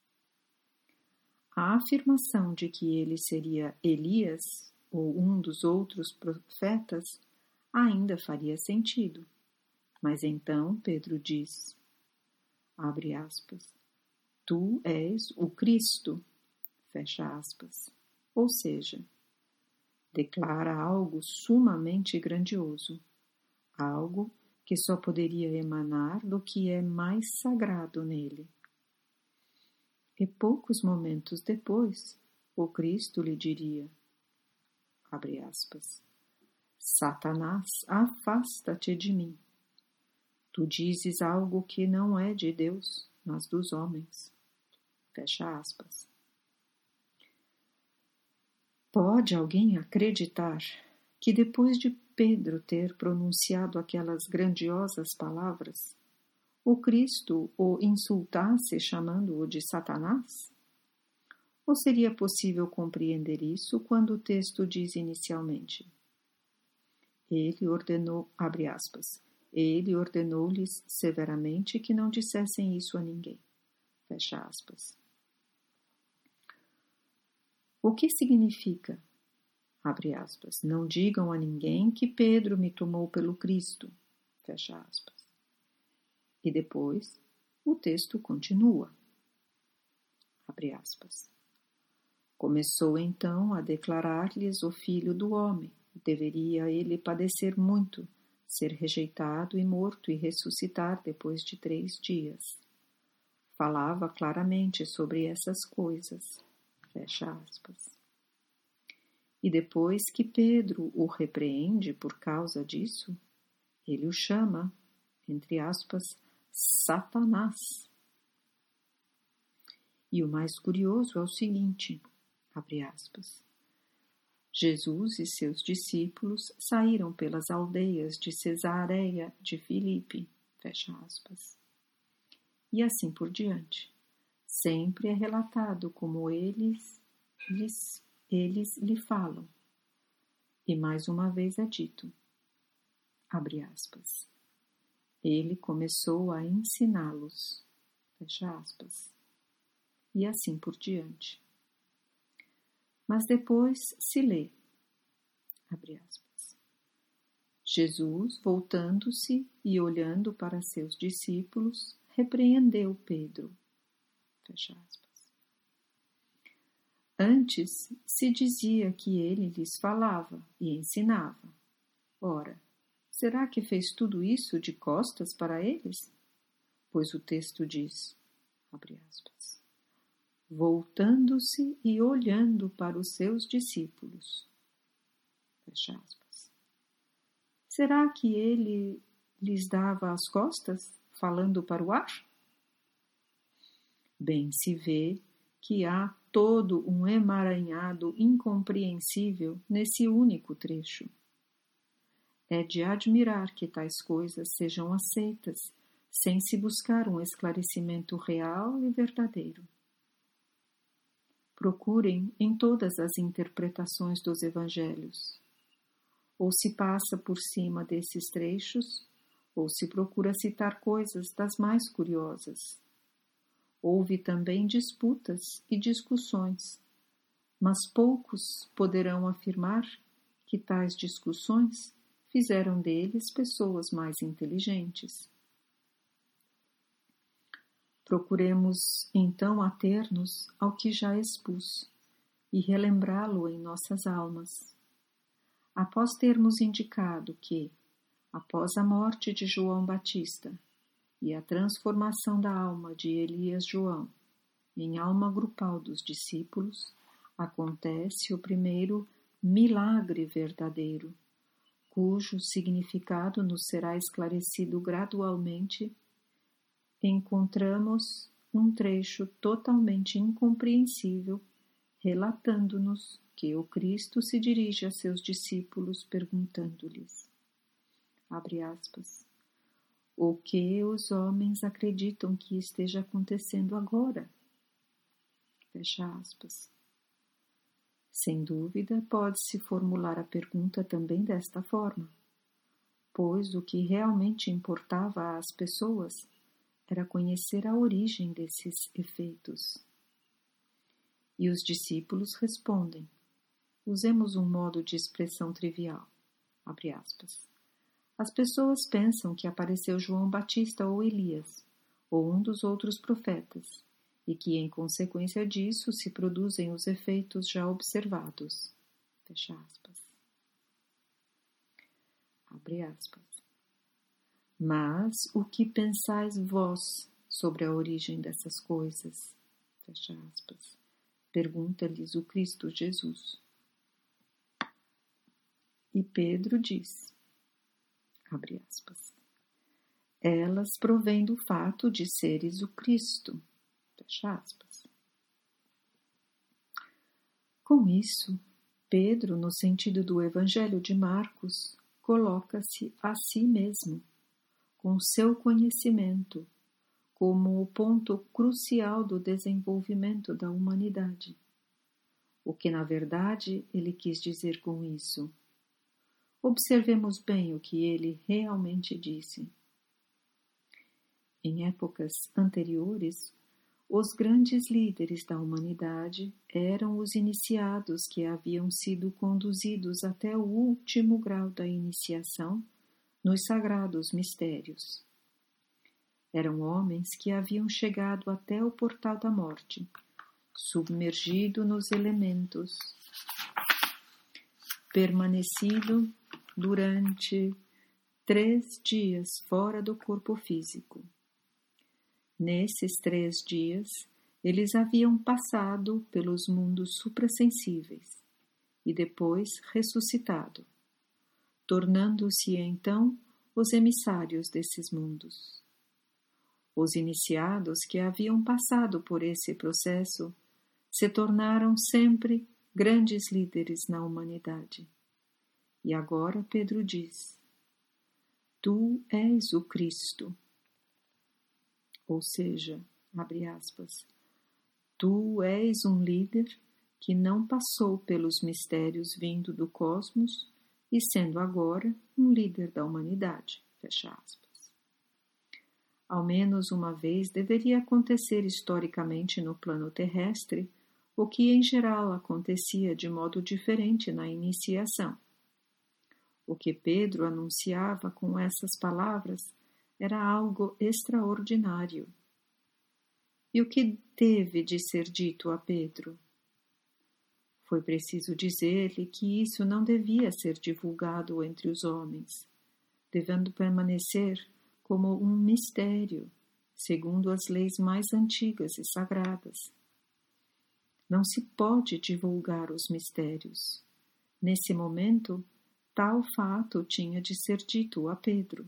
A: A afirmação de que ele seria Elias, ou um dos outros profetas, ainda faria sentido. Mas então Pedro diz, abre aspas, tu és o Cristo, fecha aspas. Ou seja, declara algo sumamente grandioso, algo que só poderia emanar do que é mais sagrado nele. E poucos momentos depois, o Cristo lhe diria, abre aspas, Satanás, afasta-te de mim. Tu dizes algo que não é de Deus, mas dos homens. Fecha aspas. Pode alguém acreditar que depois de Pedro ter pronunciado aquelas grandiosas palavras, o Cristo o insultasse chamando-o de Satanás? Ou seria possível compreender isso quando o texto diz inicialmente? Ele ordenou, abre aspas, ele ordenou-lhes severamente que não dissessem isso a ninguém. Fecha aspas. O que significa, abre aspas, não digam a ninguém que Pedro me tomou pelo Cristo, fecha aspas. E depois, o texto continua, abre aspas. Começou então a declarar-lhes o Filho do Homem, deveria ele padecer muito, ser rejeitado e morto e ressuscitar depois de três dias. Falava claramente sobre essas coisas. Fecha aspas. E depois que Pedro o repreende por causa disso, ele o chama, entre aspas, Satanás. E o mais curioso é o seguinte, abre aspas, Jesus e seus discípulos saíram pelas aldeias de Cesareia de Filipe, fecha aspas. E assim por diante. Sempre é relatado como eles, lhes, eles lhe falam. E mais uma vez é dito, abre aspas, ele começou a ensiná-los, fecha aspas. E assim por diante. Mas depois se lê, abre aspas, Jesus, voltando-se e olhando para seus discípulos, repreendeu Pedro, fecha aspas. Antes se dizia que ele lhes falava e ensinava. Ora, será que fez tudo isso de costas para eles? Pois o texto diz, abre aspas, voltando-se e olhando para os seus discípulos. Fecha aspas. Será que ele lhes dava as costas, falando para o ar? Bem se vê que há todo um emaranhado incompreensível nesse único trecho. É de admirar que tais coisas sejam aceitas, sem se buscar um esclarecimento real e verdadeiro. Procurem em todas as interpretações dos evangelhos. Ou se passa por cima desses trechos, ou se procura citar coisas das mais curiosas. Houve também disputas e discussões, mas poucos poderão afirmar que tais discussões fizeram deles pessoas mais inteligentes. Procuremos então ater-nos ao que já expus e relembrá-lo em nossas almas. Após termos indicado que, após a morte de João Batista e a transformação da alma de Elias João em alma grupal dos discípulos, acontece o primeiro milagre verdadeiro, cujo significado nos será esclarecido gradualmente. Encontramos um trecho totalmente incompreensível, relatando-nos que o Cristo se dirige a seus discípulos perguntando-lhes, abre aspas, o que os homens acreditam que esteja acontecendo agora? Fecha aspas. Sem dúvida, pode-se formular a pergunta também desta forma, pois o que realmente importava às pessoas era conhecer a origem desses efeitos. E os discípulos respondem, usemos um modo de expressão trivial, abre aspas. As pessoas pensam que apareceu João Batista ou Elias, ou um dos outros profetas, e que, em consequência disso, se produzem os efeitos já observados. Fecha aspas. Abre aspas. Mas o que pensais vós sobre a origem dessas coisas? Fecha aspas. Pergunta-lhes o Cristo Jesus. E Pedro diz, abre aspas, elas provêm do fato de seres o Cristo. Fecha aspas. Com isso, Pedro, no sentido do Evangelho de Marcos, coloca-se a si mesmo, com seu conhecimento, como o ponto crucial do desenvolvimento da humanidade. O que, na verdade, ele quis dizer com isso? Observemos bem o que ele realmente disse. Em épocas anteriores, os grandes líderes da humanidade eram os iniciados que haviam sido conduzidos até o último grau da iniciação nos sagrados mistérios. Eram homens que haviam chegado até o portal da morte, submergido nos elementos, permanecido durante três dias fora do corpo físico. Nesses três dias, eles haviam passado pelos mundos suprassensíveis e depois ressuscitado, tornando-se então os emissários desses mundos. Os iniciados que haviam passado por esse processo se tornaram sempre grandes líderes na humanidade. E agora Pedro diz, tu és o Cristo. Ou seja, abre aspas, tu és um líder que não passou pelos mistérios vindo do cosmos e sendo agora um líder da humanidade. Fecha aspas. Ao menos uma vez deveria acontecer historicamente no plano terrestre o que em geral acontecia de modo diferente na iniciação. O que Pedro anunciava com essas palavras era algo extraordinário. E o que teve de ser dito a Pedro? Foi preciso dizer-lhe que isso não devia ser divulgado entre os homens, devendo permanecer como um mistério, segundo as leis mais antigas e sagradas. Não se pode divulgar os mistérios. Nesse momento, tal fato tinha de ser dito a Pedro.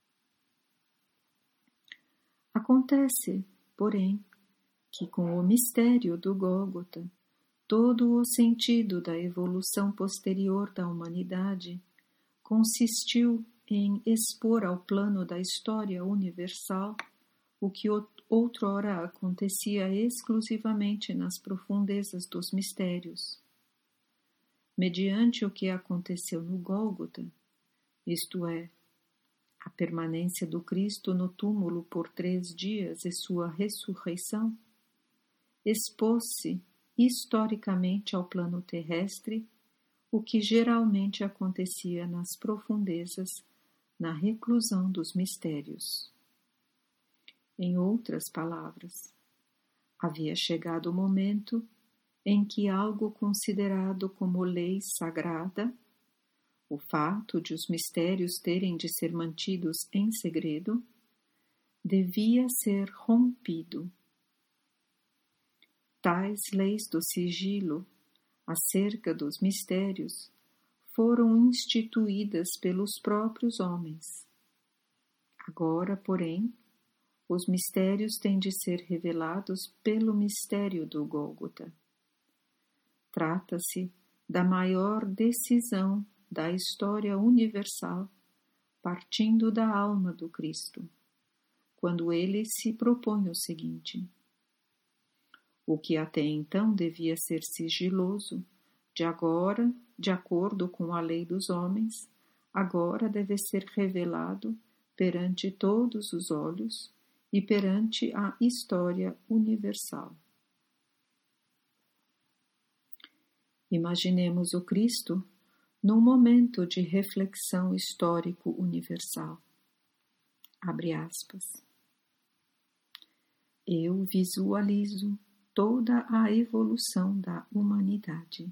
A: Acontece, porém, que com o mistério do Gólgota, todo o sentido da evolução posterior da humanidade consistiu em expor ao plano da história universal o que outrora acontecia exclusivamente nas profundezas dos mistérios. Mediante o que aconteceu no Gólgota, isto é, a permanência do Cristo no túmulo por três dias e sua ressurreição, expôs-se historicamente ao plano terrestre o que geralmente acontecia nas profundezas, na reclusão dos mistérios. Em outras palavras, havia chegado o momento em que algo considerado como lei sagrada, o fato de os mistérios terem de ser mantidos em segredo, devia ser rompido. Tais leis do sigilo, acerca dos mistérios, foram instituídas pelos próprios homens. Agora, porém, os mistérios têm de ser revelados pelo mistério do Gólgota. Trata-se da maior decisão da história universal, partindo da alma do Cristo, quando ele se propõe o seguinte: o que até então devia ser sigiloso, de agora, de acordo com a lei dos homens, agora deve ser revelado perante todos os olhos e perante a história universal. Imaginemos o Cristo num momento de reflexão histórico universal. Abre aspas. Eu visualizo toda a evolução da humanidade.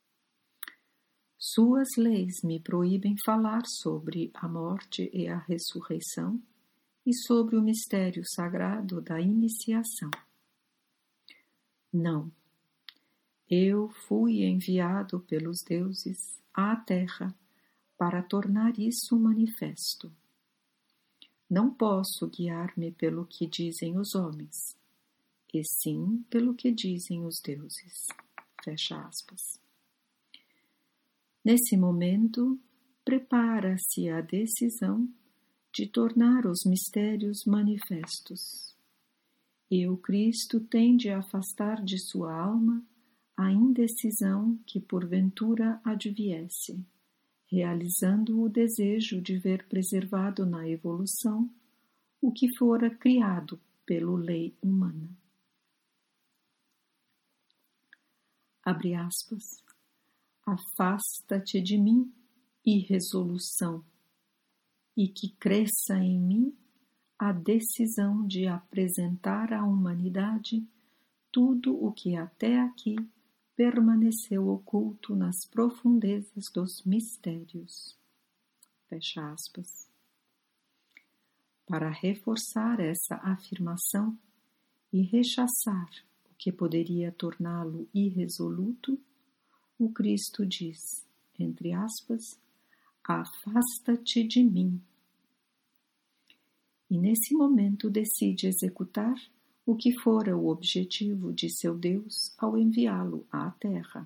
A: Suas leis me proíbem falar sobre a morte e a ressurreição e sobre o mistério sagrado da iniciação. Não, eu fui enviado pelos deuses à Terra para tornar isso manifesto. Não posso guiar-me pelo que dizem os homens, e sim pelo que dizem os deuses. Fecha aspas. Nesse momento, prepara-se a decisão de tornar os mistérios manifestos, e o Cristo tende a afastar de sua alma a indecisão que porventura adviesse, realizando o desejo de ver preservado na evolução o que fora criado pela lei humana. Abre aspas. Afasta-te de mim, irresolução, e que cresça em mim a decisão de apresentar à humanidade tudo o que até aqui permaneceu oculto nas profundezas dos mistérios. Fecha aspas. Para reforçar essa afirmação e rechaçar o que poderia torná-lo irresoluto, o Cristo diz, entre aspas, afasta-te de mim. E nesse momento decide executar o que fora o objetivo de seu Deus ao enviá-lo à Terra.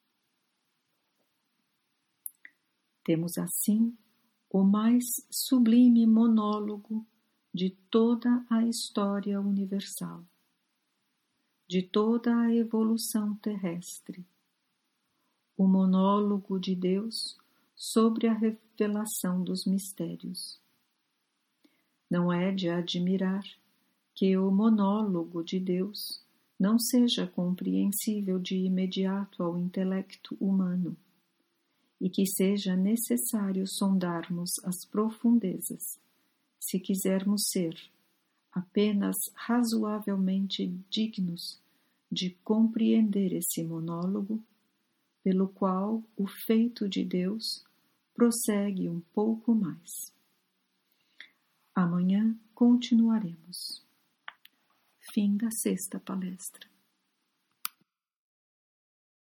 A: Temos assim o mais sublime monólogo de toda a história universal, de toda a evolução terrestre, o monólogo de Deus sobre a revelação dos mistérios. Não é de admirar que o monólogo de Deus não seja compreensível de imediato ao intelecto humano e que seja necessário sondarmos as profundezas, se quisermos ser apenas razoavelmente dignos de compreender esse monólogo, pelo qual o feito de Deus prossegue um pouco mais. Amanhã continuaremos. Fim da sexta palestra.